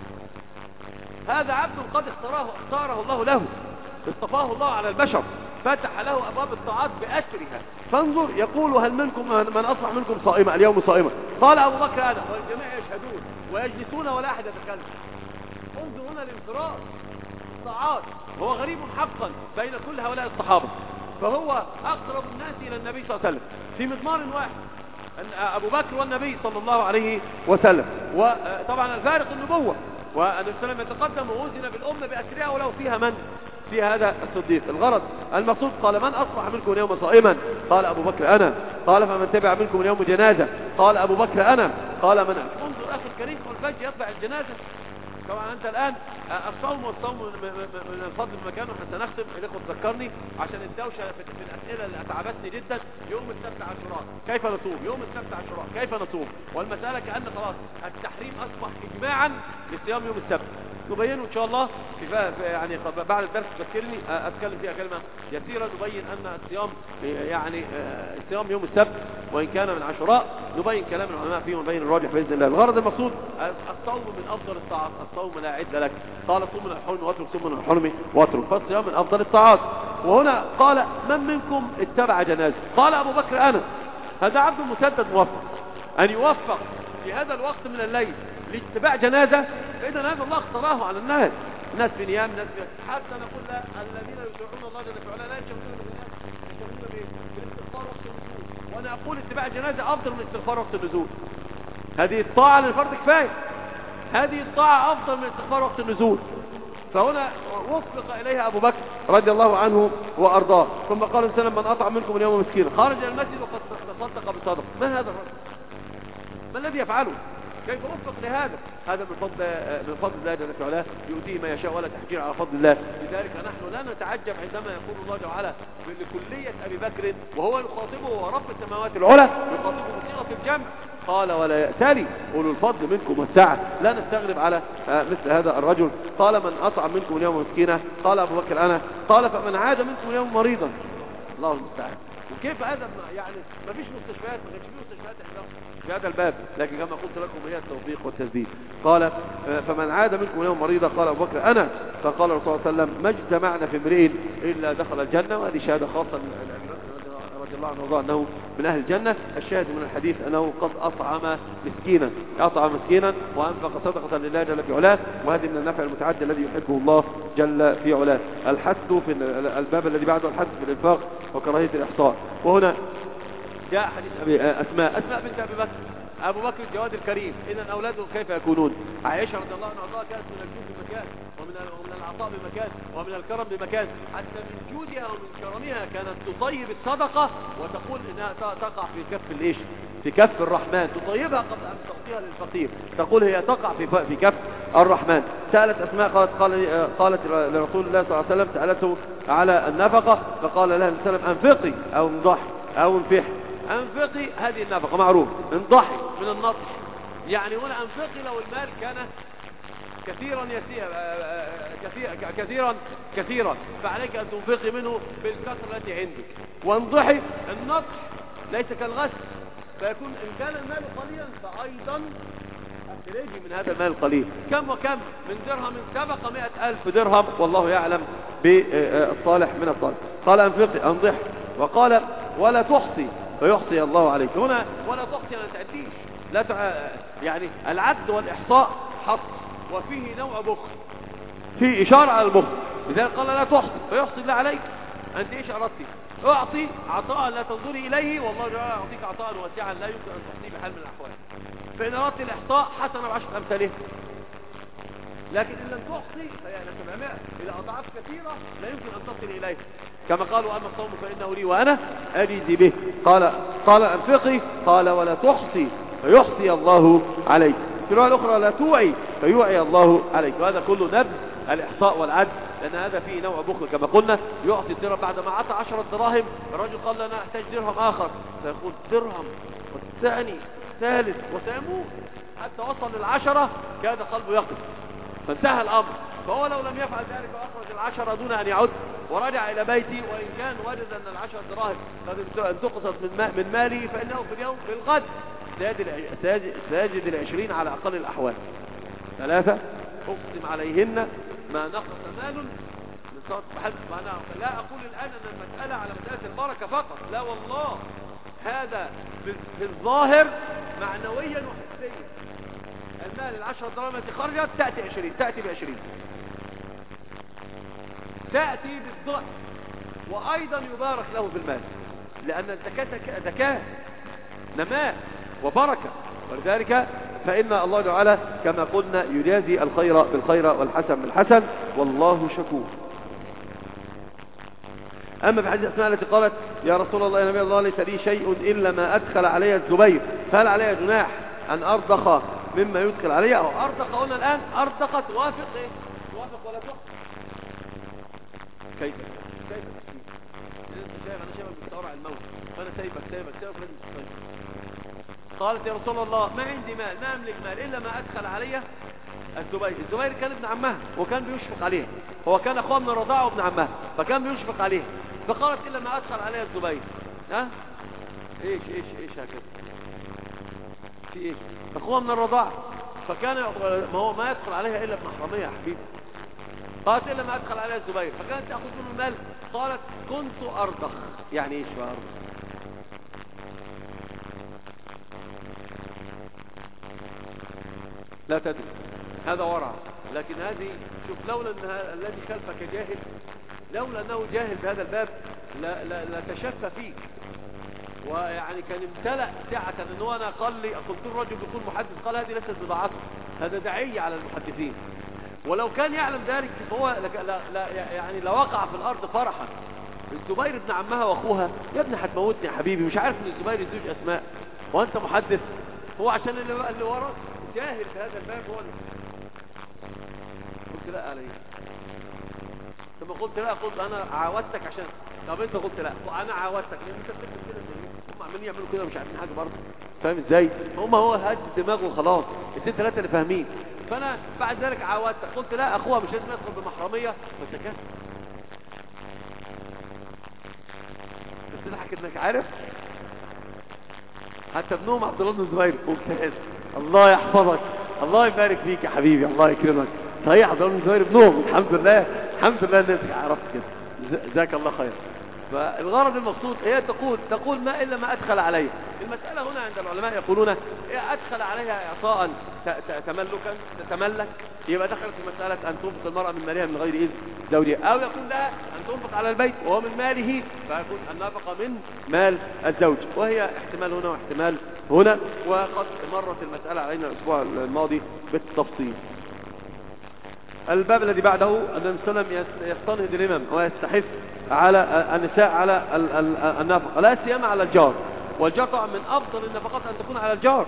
هذا عبد قد اختاره الله له، اصطفاه الله على البشر، فتح له أبواب الطاعات بأسرها. فانظر يقول هل منكم من أصبح منكم صائما اليوم صائما؟ قال أبو بكر أنا، والجميع يشهدون ويجلسون ولا أحد يتكلم. انظر هنا الانفراد الطاعات، وهو غريب حقا بين كل هؤلاء الصحابة، فهو أقرب الناس إلى النبي صلى الله عليه وسلم في مضمار واحد، أبو بكر والنبي صلى الله عليه وسلم. وطبعا الفارق النبوة، والنبي صلى الله عليه وسلم يتقدم ووزن بالأمة بأسرها ولو فيها من في هذا الصديق. الغرض المقصود قال من أصبح منكم اليوم صائما؟ قال أبو بكر أنا. قال فمن تبع منكم اليوم جنازة؟ قال أبو بكر أنا. قال من انظر أخي الكريم والفجر يتبع الجنازة. طبعا أنت الآن الصوم والصوم من الفضل المكان، وحتى نختم الإخوة تذكرني عشان الدوشة في الأسئلة اللي أتعبتني جدا. يوم السبت عاشوراء كيف نصوم؟ يوم السبت عاشوراء كيف نصوم؟ والمسألة كأن خلاص التحريم أصبح إجماعا لصيام يوم السبت. نبينه إن شاء الله يعني بعد الدرس تذكرني أتكلم فيها كلمة يسيرة نبين أن الصيام يعني صيام يوم السبت وإن كان من عاشوراء نبين كلام العلماء فيه ونبين الراجح بإذن الله. الغرض المقصود الصوم من أفضل الطاعات، الصوم لا عد لك. قال صوم من الحلم واترك، صوم من الحلم واترك، فالصيام من أفضل الطاعات. وهنا قال من منكم اتبع جنازة؟ قال أبو بكر أنا. هذا عبد مسدد موفق أن يوفق في هذا الوقت من الليل لاتباع جنازة، فإذا هذا الله اختاره على الناس في نيام، ناس في حتى نقول لا الذين يطيعون الله جل وعلا لا يشغلون بالناس، يشغلون بالاستغفار وقت النزول. وأنا أقول اتباع جنازة أفضل من الاستغفار وقت النزول. هذه الطاعة للفرد كفاية، هذه الطاعة أفضل من الاستغفار وقت النزول. فهنا وفق إليها أبو بكر رضي الله عنه وأرضاه. ثم قال سلم من أطعم منكم اليوم مسكينا خرج إلى المسجد وقد تصدق بصدقة. ما هذا الرجل؟ ما الذي يفعله؟ كيف وفق لهذا؟ هذا من فضل الله جل وعلا، يؤتيه ما يشاء ولا تحجير على فضل الله. لذلك نحن لا نتعجب عندما يقول الله جل وعلا لكلية أبي بكر وهو يخاطبه ورب السماوات العلى يخاطبه بصيغة الجمع، قال ولا يأتلي أولو الفضل منكم والسعة. لا نستغرب على مثل هذا الرجل. قال من أطعم منكم اليوم مسكينا؟ قال أبو بكر أنا. قال فمن عاد منكم اليوم مريضا؟ الله المستعان. وكيف هذا؟ يعني ما فيش مستشفيات، ما كانش فيه مستشفيات في هذا الباب، لكن كما قلت لكم هي التوفيق والتسديد. قال فمن عاد منكم اليوم مريضا؟ قال أبو بكر أنا. فقال الرسول صلى الله عليه وسلم ما اجتمعنا في امرئ إلا دخل الجنة. وهذه شهادة خاصة رضي الله عنه وارضاه أنه من أهل الجنة. الشاهد من الحديث أنه قد أطعم مسكينا وأنفق صدقة لله جل في علاه، وهذه من النفع المتعدي الذي يحبه الله جل في علاه. الحث في الباب الذي بعده الحث في الإنفاق وكراهية الإحصاء. وهنا جاء حديث أسماء بنت أبي بكر، أبو بكر الجواد الكريم، إذن أولاده كيف يكونون؟ عائشة رضي الله عنها وارضاها كانت من الجود بمكان، ومن العطاء بمكان، ومن الكرم بمكان، حتى من جودها ومن كرمها كانت تطيب الصدقة وتقول إنها تقع في كف الإيش؟ في كف الرحمن، تطيبها قبل أن تعطيها للفقير، تقول هي تقع في كف الرحمن. سألت أسماء قالت لرسول الله صلى الله عليه وسلم، سألته على النفقة فقال لها النبي صلى الله عليه وسلم انفقي أو انضحي أو انفحي. انفقي هذه النفقة معروف، انضحي من النطح، يعني هنا انفقي لو المال كان كثيرا فعليك أن تنفقي منه بالكثرة التي عندك. وانضحي النطح ليس كالغسل، فيكون إن كان المال قليلا فأيضا أخرجي من هذا المال القليل. كم وكم من درهم سبق 100,000 درهم والله يعلم بالصالح من الصالح. قال أنفقي أنضح، وقال ولا تحصي فيحصي الله عليك. هنا ولا تحصي ما تعديش، لا يعني العد والإحصاء حص، وفيه نوع بخل، في إشارة على البخل. لذلك قال لا تحصي فيحصي الله عليك. أنت إيش أردتي؟ أعطي عطاء لا تنظري إليه والله جعل يعطيك عطاء واسعا لا يمكن أن تحصيه بحال من الأحوال. فإن أردت الإحصاء حسنة ب10 أمثاله، لكن إن لم تحصي فهي 700 إلى أضعاف كثيرة لا يمكن أن تصل إليه، كما قالوا أما الصوم فإنه لي وأنا أجزي به. قال أنفقي، قال ولا تحصي فيحصي الله عليك. في الرواية الأخرى لا توعي فيوعي الله عليك. وهذا كله نبذ الإحصاء والعد، لأن هذا فيه نوع بخل. كما قلنا يعطي الدرهم بعد ما أعطى 10 دراهم، الرجل قال لنا أحتاج درهم آخر، فيقول درهم والثاني الثالث وسيموت حتى وصل ل10 كاد قلبه يقف، فانتهى الأمر. فهو لو لم يفعل ذلك وأخرج 10 دون أن يعد ورجع إلى بيتي، وإن كان وجد أن 10 دراهم قد تقصد من ماله، فإنه في اليوم في الغد سيجد 20 على أقل الأحوال. 3 أقسم عليهن ما نقص مال من صوت بحسب معناه. لا أقول الآن أن المسألة على مسألة البركة فقط، لا والله، هذا في الظاهر معنويا وحسيا. المال 10 دراهم التي خرجت تأتي 20، تأتي ب20، تأتي بالضعف، وأيضا يبارك له في المال، لأن الزكاة زكاة نماء وبركة. ولذلك فإن الله تعالى كما قلنا يجازي الخير بالخير والحسن بالحسن والله شكور. أما في حديث أسماء التي قالت يا رسول الله يا نبي الله ليس لي شيء إلا ما أدخل علي الزبير، فهل علي جناح أن أرضخ مما يدخل علي؟ أو أرضخ هنا الآن أرضخ توافق إيه؟ توافق ولا توافق؟ كيف أنا شايفك بتورع الموت، فأنا سايبك لازم تستيقظ. قالت يا رسول الله ما عندي مال، ما أملك مال إلا ما أدخل علي الزبير كان ابن عمها وكان بيشفق عليها، هو كان أخوها من الرضاعة وابن عمها فكان بيشفق عليها، فقالت إلا ما أدخل علي الزبير. ها إيش هكذا في إيه؟ أخوها من الرضاعة فكان ما يدخل عليها إلا بمحرمية يا حبيبي. قالت إلا ما أدخل عليها الزبير، فكانت تأخذ منه المال. قالت كنت أرضخ، يعني إيش بقى أرضخ؟ لا تدري، هذا ورع. لكن هذه شوف، لولا أن الذي خلفك جاهل، لولا أنه جاهل بهذا الباب لا تشفى فيك، ويعني كان امتلأ سعة. أنه أنا قال لي قلت الرجل يكون محدث، قال هذه ليست بضاعته، هذا داعية على المحدثين. ولو كان يعلم ذلك فهو يعني لوقع في الأرض فرحا. الزبير ابن عمها وأخوها، يا ابني هتموتني يا حبيبي، مش عارف ان الزبير يزوج أسماء وأنت محدث؟ هو عشان اللي ورا جاهل في هذا الباب هو قلت لا عليه. ثم قلت لا، قلت أنا عاودتك عشان، طب أنت قلت لا أنا عاودتك لأن أنت بتكتب كده، هم عمالين يعملوا كده مش عارفين حاجة برضه، فاهم إزاي؟ هو هاد دماغه وخلاص، 2-3 اللي فاهمين. فأنا بعد ذلك عاودتك، قلت لا أخوها مش لازم يدخل بمحرمية، فسكت. بس تضحك إنك عارف حتى ابنهم عبد الله بن الزبير ممتاز، الله يحفظك، الله يبارك فيك يا حبيبي، الله يكرمك. صحيح عبد الله بن الزبير ابنهم، الحمد لله الناس عرفت كده، جزاك الله خير. فالغرض المقصود هي تقول ما إلا ما أدخل عليها. المسألة هنا عند العلماء يقولون أدخل عليها إعطاء تملكا تتملك، يبقى دخلت في مسألة أن تنفق المرأة من مالها من غير إذن زوجها، أو يقول لها أن تنفق على البيت وهو من ماله، فيكون النفقة من مال الزوج، وهي احتمال هنا واحتمال هنا. وقد مرت المسألة علينا الأسبوع الماضي بالتفصيل. الباب الذي بعده أن النبي صلى الله عليه وسلم يستنهض الإمام ويستحث على النساء على النفقة، لا سيما على الجار. والجار طبعا من أفضل النفقات أن تكون على الجار،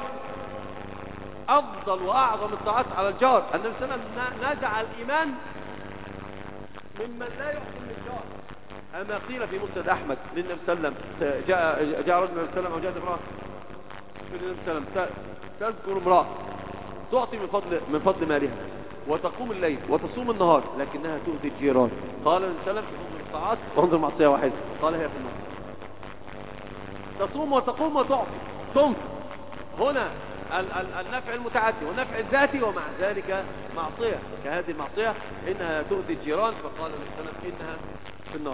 أفضل وأعظم الطاعات على الجار. النبي صلى الله عليه وسلم نزع الإيمان ممن لا يحسن الجار، أما قيل في مسند أحمد للنبي صلى الله عليه وسلم، جاء رجل النبي صلى الله عليه وسلم وجاءت امرأة النبي صلى الله عليه وسلم تذكر امرأة تعطي من فضل مالها وتقوم الليل وتصوم النهار لكنها تؤذي الجيران. قال النبي صلى الله عليه وسلم انظر الطاعات وانظر معصية واحدة، قال هي في النار. تصوم وتقوم وتعطي، تنفق. هنا النفع المتعدي والنفع الذاتي، ومع ذلك معصية كهذه المعصية إنها تؤذي الجيران، فقال النبي صلى الله عليه وسلم إنها في النار.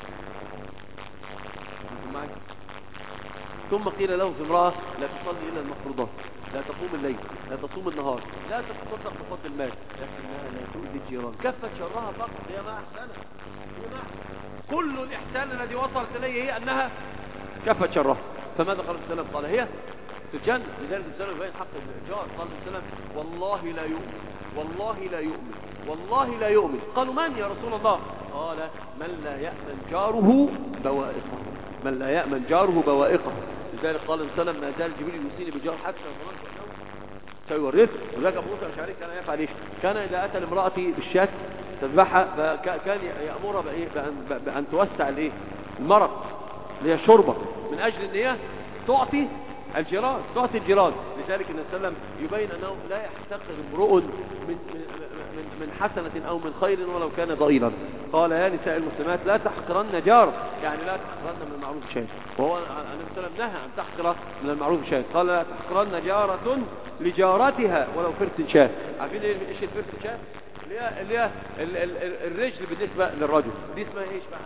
ثم قيل له في امرأة لا تصلي إلا المفروضات، لا تقوم الليل، لا تصوم النهار، لا تتصدق بفضل المال، لكنها لا تؤذي الجيران، كفت شرها فقط. هي ما أحسنها، كل الإحسان الذي وصلت إليه هي أنها كفت شرها. فماذا قال السلام؟ قال هي في الجنة. لذلك السلام يبين حق الجار. قال السلام والله لا يؤمن، والله لا يؤمن، والله لا يؤمن. قالوا من يا رسول الله؟ قال من لا يأمن جاره بوائقه، من لا يأمن جاره بوائقه. لذلك قال السلام ما زال جبريل يوصيني بالجار حتى سيورثه. وذلك أبو موسى الأشعري كان يفعل ايش؟ كان إذا أتى لامرأتي بالشاة تذبحها فكان يأمرها بأن توسع الايه؟ المرق اللي هي الشوربة، من أجل أن هي تعطي الجيران، تعطي الجيران. لذلك النبي صلى الله عليه وسلم يبين أنه لا يحتقر امرؤ من حسنة أو من خير ولو كان ضئيلا. قال يا نساء المسلمات لا تحقرن جار، يعني لا تحقرن من المعروف شيء. وهو النبي صلى الله عليه وسلم نهى أن تحقر من المعروف شيء. قال لا تحقرن جارة لجارتها ولو فرس شاه. عارفين ايش الفرس شاه؟ اللي هي الرجل بالنسبة للرجل. دي اسمها ايش بقى؟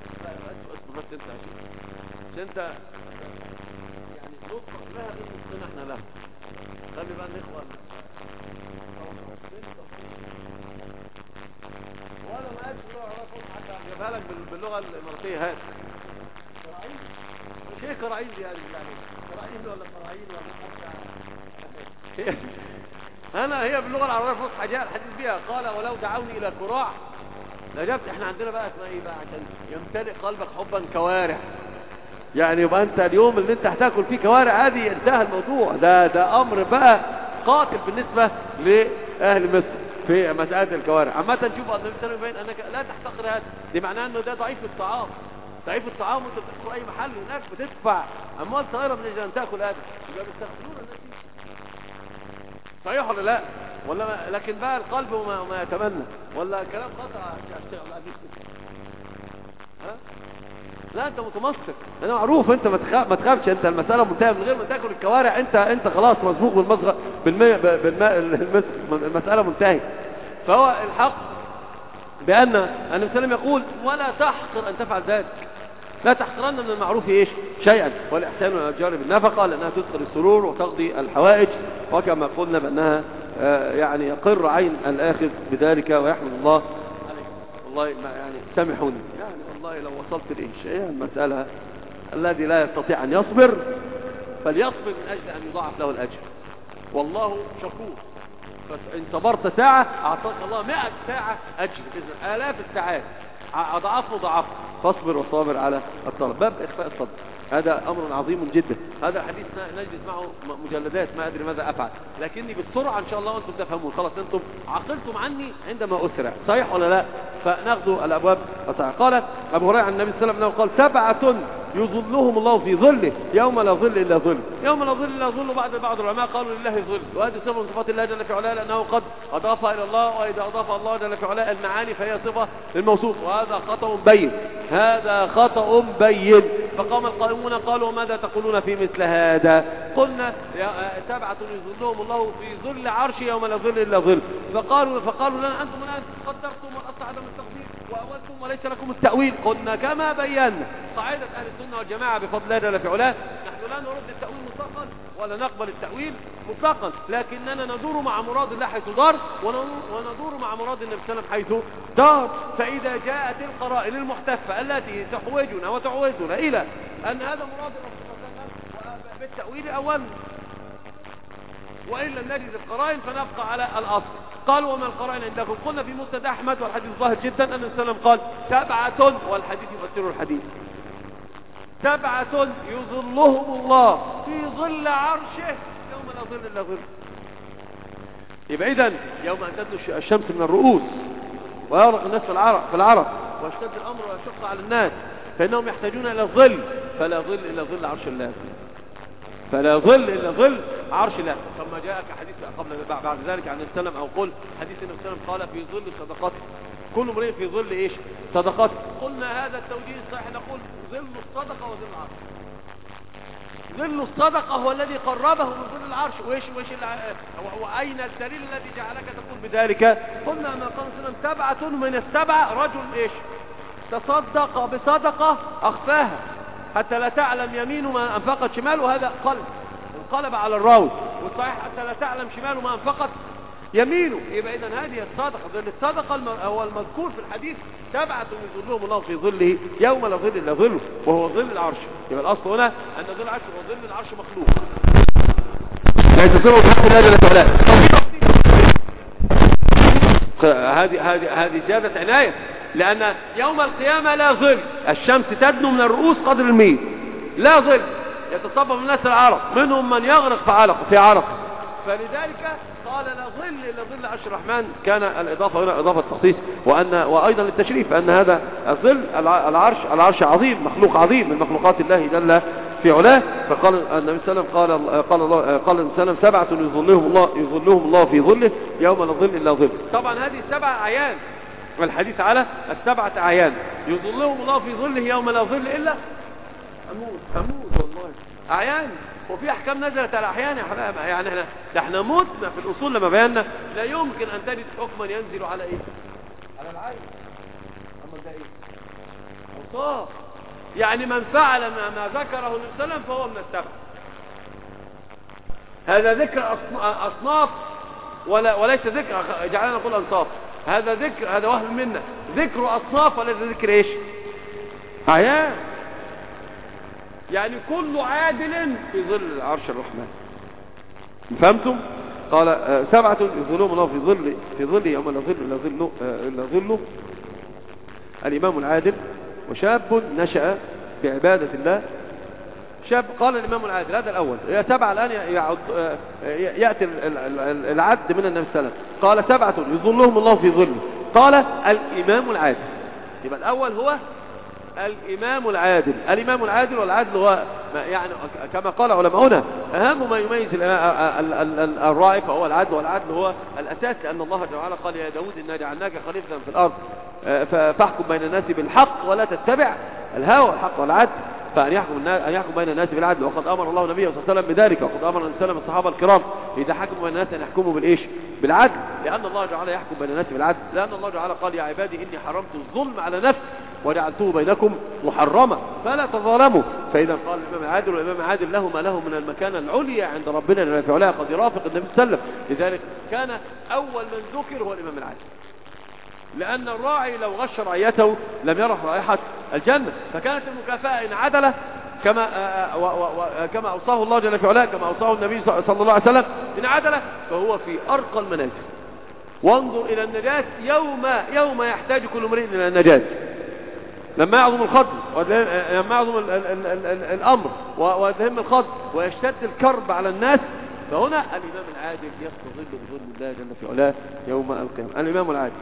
انت يعني نطلق لها باسم احنا لها. خلي بقى الاخوه وانا ما قادش اعرفهم حتى اجيبها لك باللغه الاماراتيه. هات قراعين، مش ايه قراعين دي يعني قراعين ولا قراعين ولا هي باللغه العربيه فصحى جاء الحديث بها. قال ولو دعوني الى كراع لجبت. احنا عندنا بقى اسمها ايه بقى عشان يمتلئ قلبك حبا كوارع، يعني يبقى انت اليوم اللي انت هتاكل فيه كوارع هذه انتهى الموضوع. ده امر بقى قاتل بالنسبه لاهل مصر في مساله الكوارع. عامه تشوف النبي صلى الله عليه وسلم يبين انك لا تحتقر هذا. دي معناه انه ده ضعيف الطعام، ضعيف الطعام. وانت بتدخل اي محل هناك بتدفع اموال صغيره من اجل ان تاكل هذا، يبقى بيستغفرون الناس. صحيح ولا لا؟ ولا لكن بقى القلب وما يتمنى، ولا كلام قطع الشيخ العزيز؟ ها؟ لا انت متمسك، انا معروف. انت ما تخافش، انت المساله منتهيه من غير ما تاكل الكوارع. انت خلاص مسبوق بالمصغر بالماء المساله منتهيه. فهو الحق بان النبي صلى الله عليه وسلم يقول ولا تحقر ان تفعل ذلك، لا تحقرن من المعروف ايش شيئا، والاحسان على الجار بالنفقه لانها تدخل السرور وتقضي الحوائج، وكما قلنا بانها يعني يقر عين الاخذ بذلك ويحمد الله عليه. والله يعني سامحوني، يعني والله لو وصلت لإنشاء المسألة الذي لا يستطيع أن يصبر فليصبر من أجل أن يضاعف له الأجر. والله شكور، فإن صبرت ساعة أعطاك الله 100 ساعة أجر، إذن آلاف الساعات أضعاف مضاعف. فاصبر وصابر على الطلب. باب إخفاء الصبر هذا أمر عظيم جدا. هذا حديث نجلس معه مجلدات ما أدري ماذا أفعل، لكني بالسرعة إن شاء الله وأنتم تفهمون. خلاص أنتم عقلتم عني عندما أسرع، صحيح ولا لا؟ فناخذ الأبواب الصحيحة. قال أبو هريرة عن النبي صلى الله عليه وسلم قال 7 يظلهم الله في ظله يوم لا ظل إلا ظل. يوم لا ظل إلا ظل. بعض العلماء قالوا لله ظل، وهذه صفة من صفات الله جل في علاه لأنه قد أضافها إلى الله، وإذا أضاف الله جل في علاه المعاني فهي صفة للموصوف، وهذا خطأ بين، هذا خطأ بين. فقام القائمون قالوا ماذا تقولون في مثل هذا؟ قلنا 7 يظلهم الله في ظل عرش يوم لا ظل إلا ظل. فقالوا لنا أنتم الآن قدرتم والأصل عدم التقدير وأولتم وليس لكم التأويل. قلنا كما بينا قاعدة أهل السنة والجماعة بفضل الله جل في علاه، نحن لا نرد التأويل مطلقا ولا نقبل التأويل مطلقا، لكننا ندور مع مراد الله حيث دار، وندور مع مراد النبي صلى الله عليه وسلم حيث دار. فإذا جاءت القرائن المحتفة التي تحوجنا وتعودنا إلى أن هذا مراد الرسول صلى الله عليه وسلم بالتأويل أولا، وإن لم نجد القرائن فنبقى على الأصل. قالوا وما القرائن عندكم؟ قلنا في مسند أحمد والحديث ظاهر جدا أن النبي صلى الله عليه وسلم قال 7 والحديث يفسر الحديث 7 يظلهم الله في ظل عرشه يوم لا ظل إلا ظل. يبقى إذن يوم أن تدنو الشمس من الرؤوس ويغرق الناس في العرق ويشتد الأمر ويشق على الناس فإنهم يحتاجون إلى الظل، فلا ظل إلا ظل عرش الله، فلا ظل إلا ظل عرش الله. ثم جاءك حديث قبل بعد ذلك عن السلام أو قل حديث النبي صلى الله عليه وسلم قال في ظل صدقات كل امرئ في ظل ايش؟ صدقات. قلنا هذا التوجيه الصحيح نقول ظل الصدقة وظل العرش. ظل الصدقة هو الذي قربه من ظل العرش. وأين الدليل الذي جعلك تقول بذلك؟ قلنا ما قال صلى الله عليه وسلم 7 من السبع رجل تصدق بصدقة أخفاها حتى لا تعلم يمينه ما أنفقت شماله، هذا انقلب على الراوي، والصحيح حتى لا تعلم شماله ما أنفقت يمينه. يبقى إذن هذه الصدقة، ظل الصدقة هو المذكور في الحديث 7 يظلهم الله في ظله يوم لا ظل إلا ظله، وهو ظل العرش. يبقى الأصل هنا أن ظل العرش هو ظل العرش مخلوق لا يتصور حق الله جل وعلا. هذه زيادة عناية، لأن يوم القيامة لا ظل، الشمس تدنو من الرؤوس قدر الميل، لا ظل، يتصبب الناس العرق، منهم من يغرق في عرق، فلذلك قال لا ظل إلا ظل عرش الرحمن. كان الإضافة هنا إضافة تخصيص وأيضا للتشريف، أن هذا الظل العرش عظيم، مخلوق عظيم من مخلوقات الله جل في علاه. فقال النبي صلى الله عليه وسلم قال النبي صلى الله عليه وسلم 7 يظلهم الله في ظله يوم لا ظل إلا ظل. طبعا هذه 7 أعيان، والحديث على 7 أعيان يظلهم الله في ظله يوم لا ظل إلا أموت والله أعيان. وفي أحكام نزلت على أحيان، يعني احنا موتنا في الأصول لما بينا لا يمكن أن تجد حكما ينزل على على العين. أما ده أوصاف، يعني من فعل ما ذكره النبي صلى الله عليه وسلم فهو من السبع. هذا ذكر أصناف وليس ذكر جعلنا نقول أنصاف، هذا ذكر، هذا وهم منا، ذكر أصناف وليس ذكر أعيان. يعني كل عادل في ظل عرش الرحمن. فهمتم؟ قال 7 يظلهم الله في ظل يوم لا ظل إلا ظله الإمام العادل، وشاب نشأ بعبادة الله. شاب، قال الإمام العادل، هذا الأول. 7 الآن يأتي العد من النبي صلى الله عليه وسلم. قال 7 يظلهم الله في ظله، قال الإمام العادل. يبقى الأول هو الإمام العادل. الإمام العادل، والعدل هو يعني كما قال علماؤنا أهم ما يميز الرائي فهو العدل، والعدل هو الأساس، لأن الله تعالى قال يا داود إنا جعلناك خليفة في الأرض فاحكم بين الناس بالحق ولا تتبع الهوى. الحق والعدل، فأن يحكم بين الناس بالعدل. وقد أمر الله النبي صلى الله عليه وسلم بذلك، وقد أمر النبي صلى الله عليه وسلم الصحابة الكرام إذا حكموا بين الناس أن يحكموا بالعدل، لأن الله تعالى يحكم بين الناس بالعدل، لأن الله تعالى قال يا عبادي إني حرمت الظلم على نفسي وجعلته بينكم محرما فلا تظالموا. فإذا قال الإمام العادل، والإمام العادل له ما له من المكانة العليا عند ربنا جل في علاه، قد يرافق النبي صلى الله عليه وسلم. لذلك كان أول من ذكر هو الإمام العادل، لأن الراعي لو غش رعيته لم يرح رائحة الجنة. فكانت المكافأة إن عدل كما أوصاه الله جل في علاه، كما أوصاه النبي صلى الله عليه وسلم، إن عدل فهو في أرقى المنازل. وانظر إلى النجاة يوم يحتاج كل امرئ إلى النجاة، لما يعظم الخطر، لما يعظم الأمر ويتهم الخطر ويشتد الكرب على الناس، فهنا الإمام العادل يستظل بظل الله جل في علاه يوم القيامة. الإمام العادل.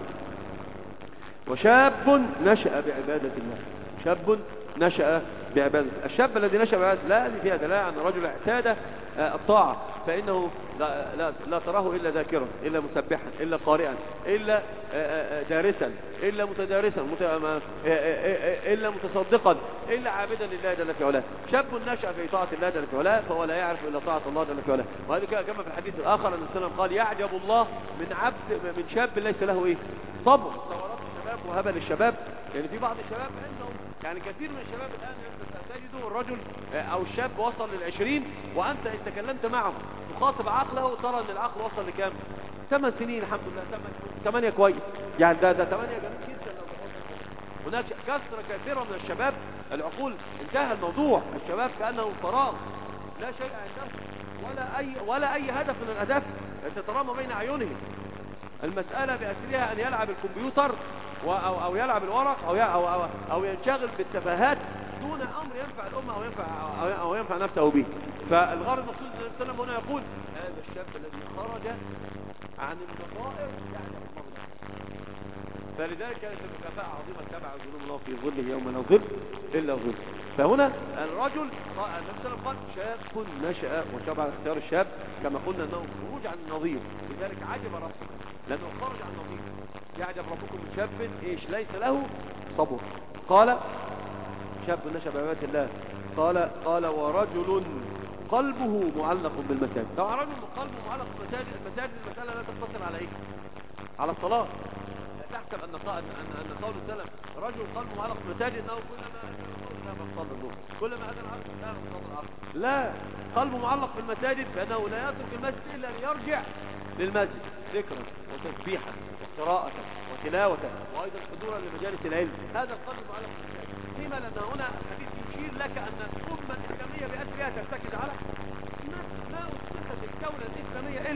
وشاب نشأ بعبادة الله، شاب نشأ بعبادة. الشاب الذي نشأ بعبادة الله هذه فيها دلالة أن الرجل اعتاد الطاعة، فإنه لا تراه إلا ذاكرا، إلا مسبحا، إلا قارئا، إلا دارسا، إلا متدارسا، إلا متصدقا، إلا عابدا لله جل في علاه. شاب نشأ في طاعة الله جل في علاه فهو لا يعرف إلا طاعة الله جل في علاه. وهذا كما في الحديث الآخر أن السلام قال يعجب الله من شاب ليس له صبر. وهبل الشباب، يعني في بعض الشباب عندهم، يعني كثير من الشباب الآن تجده الرجل أو الشاب وصل لل20 وأنت إن تكلمت معه تخاطب عقله ترى أن العقل وصل لكام؟ 8 سنين الحمد لله، 8 كويس، يعني ده 8 جميل جدا. هناك كثرة كثيرة من الشباب العقول انتهى الموضوع، الشباب كأنه فراغ لا شيء عندهم ولا أي هدف من الأهداف تترامى بين أعينهم. المسألة بأسرها أن يلعب الكمبيوتر أو يلعب الورق أو ينشغل بالتفاهات دون أمر ينفع الأمة أو ينفع نفسه به. فالغرض الرسول صلى الله عليه وسلم هنا يقول هذا الشاب الذي خرج عن النظائر يعني المغرب. فلذلك كانت المكافأة عظيمة 7 يظلهم الله في ظله يوم لا ظل إلا ظل. فهنا الرجل النبي صلى الله عليه وسلم قال شاب نشأ، وشبع اختيار الشاب كما قلنا أنه خروج عن النظير، لذلك عجب ربك لأنه خرج عن النظير. يعجب ربكم من شاب ليس له صبر. قال شاب نشأ بعبادة الله، قال ورجل قلبه معلق بالمساجد. طبعا رجل قلبه معلق بالمساجد، المسألة لا تقتصر على ايه؟ على الصلاة. لا تحسب ان قول السلف رجل قلبه معلق بالمساجد انه كلما صلى الظهر كلما اذن العصر كان صلى العصر. لا، قلبه معلق بالمساجد فانه لا يترك المسجد الا ان يرجع للمسجد ذكرا وتسبيحا وقراءة وتلاوة وايضا حضورا لمجالس العلم. هذا القلب معلق بالمساجد. لما؟ لان هنا الحديث يشير لك ان الامه الاسلاميه باسرها ترتكز على ما اسست الدوله الاسلاميه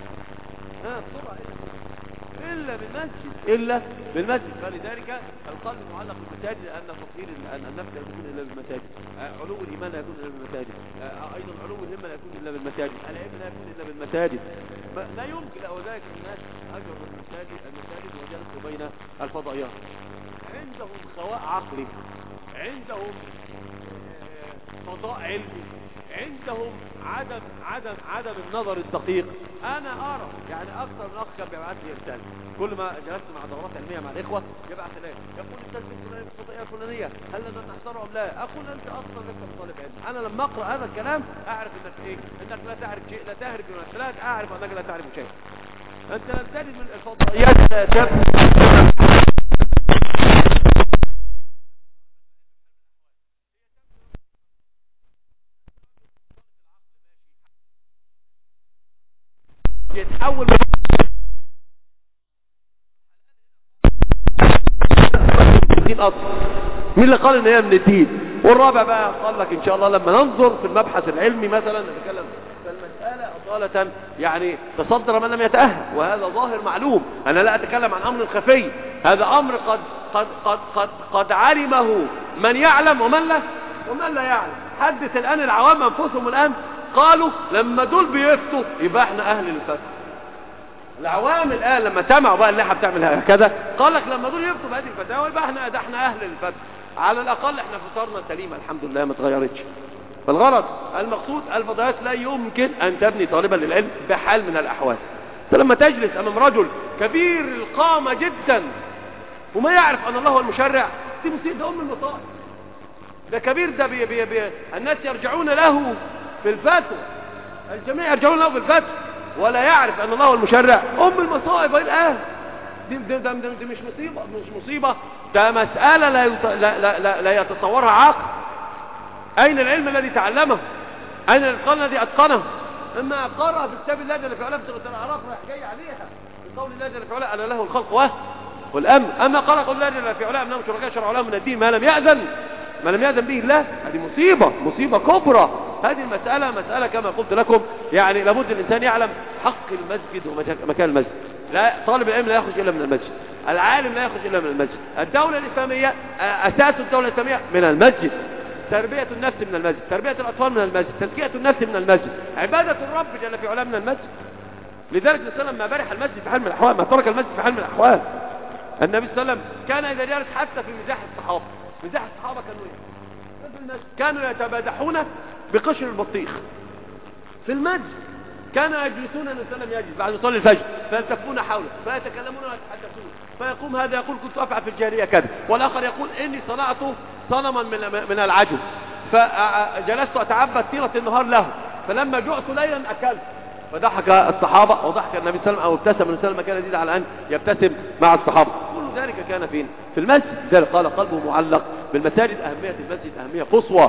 الا بالمسجد. فلذلك القلب معلق بالمساجد لان تطهير النفس لا يكون الا بالمساجد، علو الايمان لا يكون الا بالمساجد، ايضا علو الهمه لا يكون الا بالمساجد، العلم لا يكون الا بالمساجد. لا يمكن اولئك الناس اجر المساجد وجلسوا بين الفضائيات عندهم سواء عقلي، عندهم فضاء علمي، عندهم عدم النظر الدقيق. انا ارى يعني اكثر من اخ كان بيبعت لي رساله كل ما جلست مع دورات علميه مع الاخوه يبعث لي يقول الدرس الفلاني في الفضائيه الفلانيه هل لنا نحضره ام لا؟ اقول انت اصلا لست طالب علم. انا لما اقرا هذا الكلام اعرف انك ايه؟ انك لا تعرف شيء، لا تهرب من الثلاث، اعرف انك لا تعرف شيء. انت لم تجد من الفضائيات يتحول من الدين اصلا. مين اللي قال ان هي من الدين؟ والرابع بقى قال لك ان شاء الله لما ننظر في المبحث العلمي مثلا نتكلم في المسألة اصالة يعني تصدر من لم يتأهل، وهذا ظاهر معلوم. انا لا اتكلم عن امر خفي، هذا امر قد علمه من يعلم ومن لا يعلم. حدث الان العوام انفسهم الان قالوا لما دول بيفتوا يبقى احنا اهل الفتوى. العوام الان لما سمعوا بقى اللي بتعمل هكذا قال لك لما دول يفتوا بهذه الفتاوى يبقى احنا اهل الفتوى. على الاقل احنا فطرنا سليمه الحمد لله ما اتغيرتش. فالغرض المقصود الفضائيات لا يمكن ان تبني طالبا للعلم بحال من الاحوال. فلما تجلس امام رجل كبير القامه جدا وما يعرف ان الله هو المشرع، دي مصيبه، ده ام المصائب. ده كبير، ده الناس يرجعون له في الفتوى، الجميع يرجعون له في الفتوى ولا يعرف ان الله هو المشرع، ام المصائب الان. دي مش مصيبه، ده مساله لا يتصورها عقل. اين العلم الذي تعلمه؟ اين الاتقان الذي اتقنه؟ اما قرأ في كتاب الله جل في علاه سوره الاعراف راح جاي عليها بقول الله جل في علاه الا له الخلق والامر. اما قرأ قول الله جل في علاه انهم شركاء شرعوا لهم من الدين ما لم يأذن به الله. هذه مصيبه كبرى. هذه مسألة كما قلت لكم يعني لابد الإنسان يعلم حق المسجد ومكان المسجد. لا، طالب العلم لا يخرج إلا من المسجد، العالم لا يخرج إلا من المسجد. الدولة الإسلامية أساس الدولة الإسلامية من المسجد، تربية النفس من المسجد، تربية الأطفال من المسجد، تزكية النفس من المسجد، عبادة الرب جل في علاه من المسجد. لذلك النبي صلى الله عليه وسلم ما برح المسجد في حال من الأحوال، ما ترك المسجد في حال من الأحوال. النبي صلى الله عليه وسلم كان إذا جلس حتى في مزاح الصحابة كانوا يتبادحون بقشر البطيخ في المسجد. كانوا يجلسون النبي صلى الله عليه وسلم يجلس بعد صلاة الفجر فيلتفون حوله فيتكلمون ويتحدثون، فيقوم هذا يقول كنت أفعل في الجاهلية كذا، والآخر يقول إني صنعت صنما من العجل فجلست أتعبد طيلة النهار له، فلما جعت ليلا أكلت. فضحك الصحابة وضحك النبي صلى الله عليه وسلم أو ابتسم النبي صلى الله عليه وسلم، كان يزيد على أن يبتسم مع الصحابة. كل ذلك كان فين؟ في المسجد. ذلك قال قلبه معلق بالمساجد. أهمية المسجد أهمية قصوى،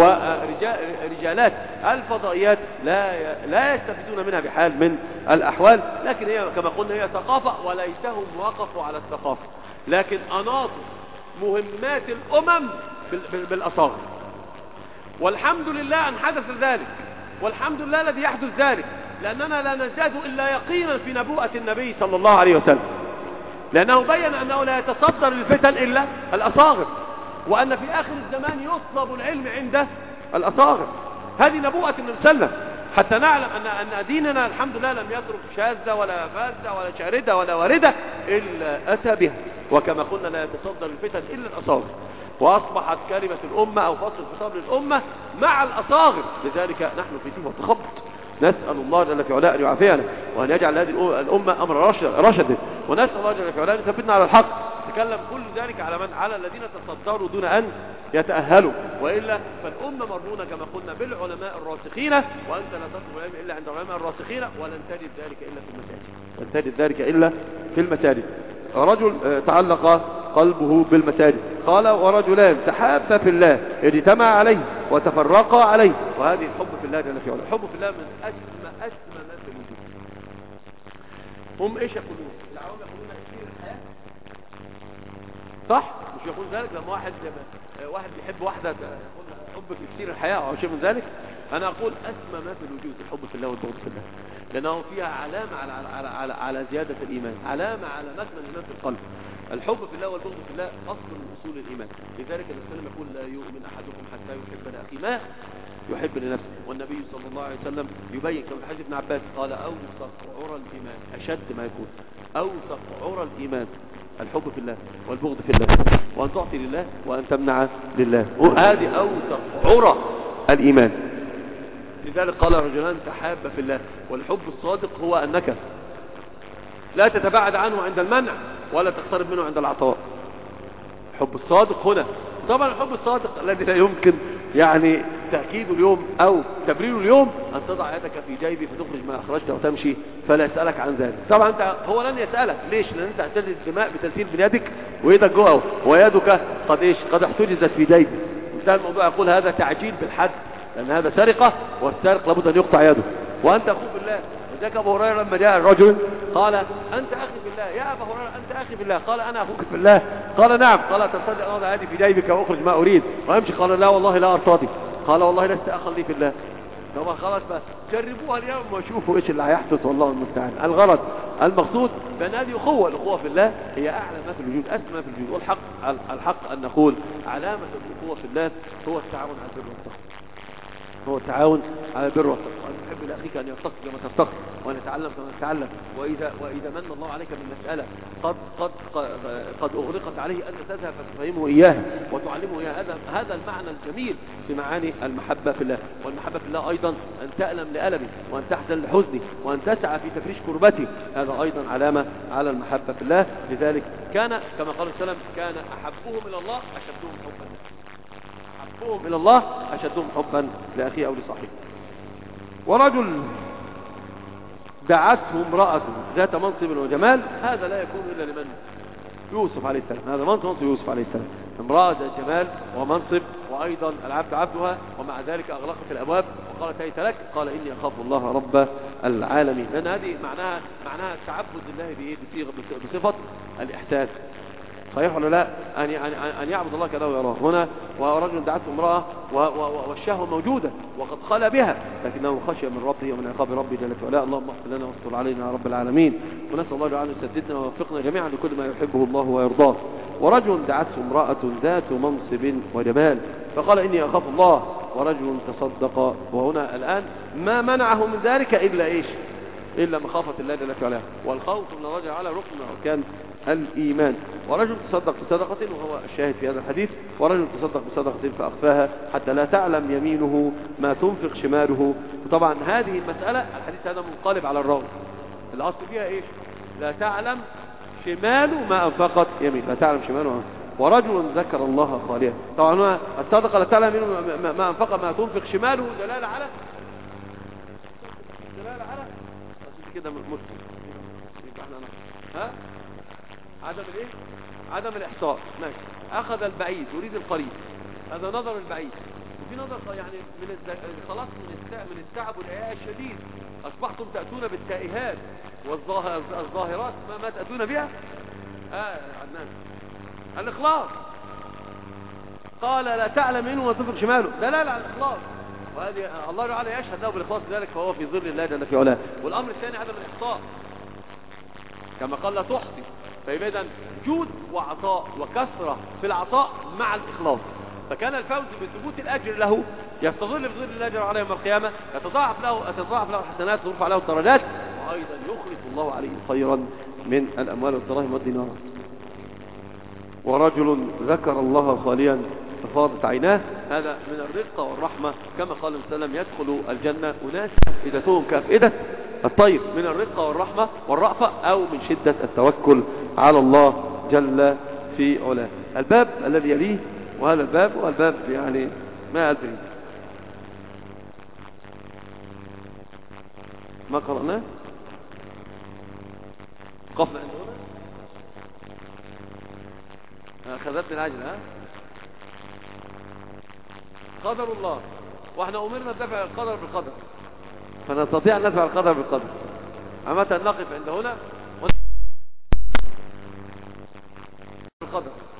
ورجالات الفضائيات لا يستفيدون منها بحال من الأحوال، لكن هي كما قلنا هي ثقافة وليسهم وقفوا على الثقافة، لكن أناط مهمات الأمم بالأصاغر. والحمد لله أن حدث ذلك، والحمد لله الذي يحدث ذلك، لأننا لا نزداد إلا يقينا في نبوءة النبي صلى الله عليه وسلم، لأنه بين أنه لا يتصدر للفتن إلا الأصاغر، وأن في آخر الزمان يطلب العلم عند الأصاغر. هذه نبوءة النبي صلى الله عليه وسلم، حتى نعلم أن ديننا الحمد لله لم يترك شاذة ولا فاذة ولا شاردة ولا واردة إلا أتى بها، وكما قلنا لا يتصدر الفتن إلا الأصاغر، وأصبحت كلمة الأمة أو فصل الخطاب للأمة مع الأصاغر. لذلك نحن في تيمة التخبط. نسأل الله جل في علاه أن يعافينا وأن يجعل هذه الأمة أمر رشد، ونسأل الله جل في علاه أن يثبتنا على الحق. نتكلم كل ذلك على من؟ على الذين تصدروا دون أن يتأهلوا، وإلا فالأمة مرهونة كما قلنا بالعلماء الراسخين، وأنت لا تطلب العلم إلا عند العلماء الراسخين، ولن تجد ذلك إلا في المساجد، لن تجد ذلك إلا في المساجد. رجل تعلق قلبه بالمساجد. قال ورجلان تحابا في الله اجتمع عليه وتفرقا عليه. وهذه الحب في الله جل في علاه. الحب في الله من أسمى ما في الوجود. هم ايش يقولون؟ العوام يقولون كثير الحياة، صح؟ مش يقول ذلك لما واحد بيحب واحدة يقول حب كثير الحياة او شيء من ذلك. انا اقول اسمى ما في الوجود الحب في الله والبغض في الله، لانه فيها علامة على زيادة الايمان، علامة على نسمة الايمان في القلب. الحب في الله والبغض في الله اصل من اصول الايمان. لذلك الرسول يقول لا يؤمن احدكم حتى يحب لاخيه ما يحب لنفسه. والنبي صلى الله عليه وسلم يبين كما في حديث ابن عباس قال اوثق عرى الايمان، اشد ما يكون اوثق عرى الايمان الحب في الله والبغض في الله، وان تعطي لله وان تمنع لله، هذه اوثق عرى الايمان. لذلك قال رجلان تحابا في الله. والحب الصادق هو انك لا تتباعد عنه عند المنع ولا تقترب منه عند العطاء. الحب الصادق هنا طبعا الحب الصادق الذي لا يمكن يعني تأكيد اليوم او تبرير اليوم ان تضع يدك في جيبي فتخرج ما اخرجت وتمشي فلا يسألك عن ذلك. طبعا انت هو لن يسألك. ليش؟ لان انت احتجز الدماء بتسيل بيدك وايدك جوه ويدك قد احتجزت في جيبي. مثال الموضوع يقول هذا تعجيل بالحد، لان هذا سرقة والسارق لابد ان يقطع يده وانت اخوك بالله. وذاك ابو هريره لما جاء الرجل قال انت اخي في الله يا ابا هريره انت اخي في الله، قال انا اخوك في الله، قال نعم، قال تصدق اضع يدي في جيبك واخرج ما اريد وامشي، قال لا والله لا ارتضي، قال والله لست اخا لي في الله. طبعا خلاص بقى جربوها اليوم وشوفوا ايش اللي هيحدث والله المستعان. الغرض المقصود بان هذه اخوه، الاخوه في الله هي اعلى ما في الوجود، اسمى ما في الوجود. والحق ان نقول علامه الاخوه في الله هو التعاون على البر والتقوى، هو التعاون على البر والتقوى، أن تحب لأخيك أن يرتقي كما ترتقي وأن يتعلم كما تتعلم. وإذا من الله عليك من مسألة قد أغلقت عليه أن تذهب فتفهمه إياها وتعلمه إياها، هذا المعنى الجميل في معاني المحبة في الله. والمحبة في الله أيضا أن تألم لألمه وأن تحزن لحزنه وأن تسعى في تفريش كربته، هذا أيضا علامة على المحبة في الله. لذلك كان كما قال السلام كان أحبهم إلى الله أشدهم حبا، أحبهم إلى الله أشدهم حبا لأخيه أو لصاحبه. ورجل دعته امرأة ذات منصب وجمال، هذا لا يكون إلا لمن؟ يوسف عليه السلام. هذا منصب يوسف عليه السلام، امرأة ذات جمال ومنصب وأيضا العبد عبدها، ومع ذلك أغلقت الأبواب وقالت هيت لك، قال إني أخاف الله رب العالمين. لأن هذه معناها التعبد لله بصفة الإحساس، صحيح ولا لا؟ أن يعبد الله كذا ويراه. هنا ورجل دعته امرأة والشهوة موجودة وقد خلى بها، لكنه خشي من ربه ومن عقاب ربه جل وعلا. اللهم اغفر لنا واستر علينا يا رب العالمين، ونسأل الله تعالى أن يسددنا ويوفقنا جميعا لكل ما يحبه الله ويرضاه. ورجل دعته امرأة ذات منصب وجمال فقال إني أخاف الله، ورجل تصدق. وهنا الآن ما منعه من ذلك إلا إيش؟ إلا مخافة الله جل وعلا، والخوف من الله على ركن من أركان الإيمان. ورجل تصدق بصدقة، وهو الشاهد في هذا الحديث، ورجل تصدق بصدقة فأخفاها حتى لا تعلم يمينه ما تنفق شماله. وطبعا هذه المسألة الحديث هذا منقلب على الراوي، الأصل فيها إيش؟ لا تعلم شماله ما أنفقت يمين، لا تعلم شماله. ورجل ذكر الله خاليا، طبعا الصدقة لا تعلم يمينه ما أنفق ما تنفق شماله، دلالة على كده مسلم. ها عدم الايه؟ عدم الاحصاء. ماشي. اخذ البعيد يريد القريب، هذا نظر البعيد. وفي نظر يعني خلاص من التعب والإعياء الشديد اصبحتم تأتون بالتائهات والظاهرات ما تأتون بها. عدنان الاخلاص، قال لا تعلم منه وتنفق شماله، دلاله على الاخلاص، وهذه الله تعالى يشهد له بالاخلاص، ذلك فهو في ظل الله جل في علاه. والامر الثاني عدم الاحصاء كما قال لا تحصي، فيبقى اذا جود وعطاء وكثره في العطاء مع الاخلاص، فكان الفوز بثبوت الاجر له يستظل بظل الله جل وعلا يوم القيامه، يتضاعف له الحسنات ويرفع له الدرجات، وايضا يخلف الله عليه خيرا من الاموال والدراهم والدينارات. ورجل ذكر الله خاليا ففاضت عيناه، هذا من الرقة والرحمة كما قال وسلم يدخل الجنة أناس إذتهم كأفئدة الطير، من الرقة والرحمة والرأفة، أو من شدة التوكل على الله جل في علاه. الباب الذي يليه وهذا الباب والباب يعني ما أدري ما قرأناه قفنا عند هنا خذتني العجل. قدر الله، واحنا أمرنا ندفع القدر بالقدر، فنستطيع أن ندفع القدر بالقدر. عامة نقف عند هنا بالقدر.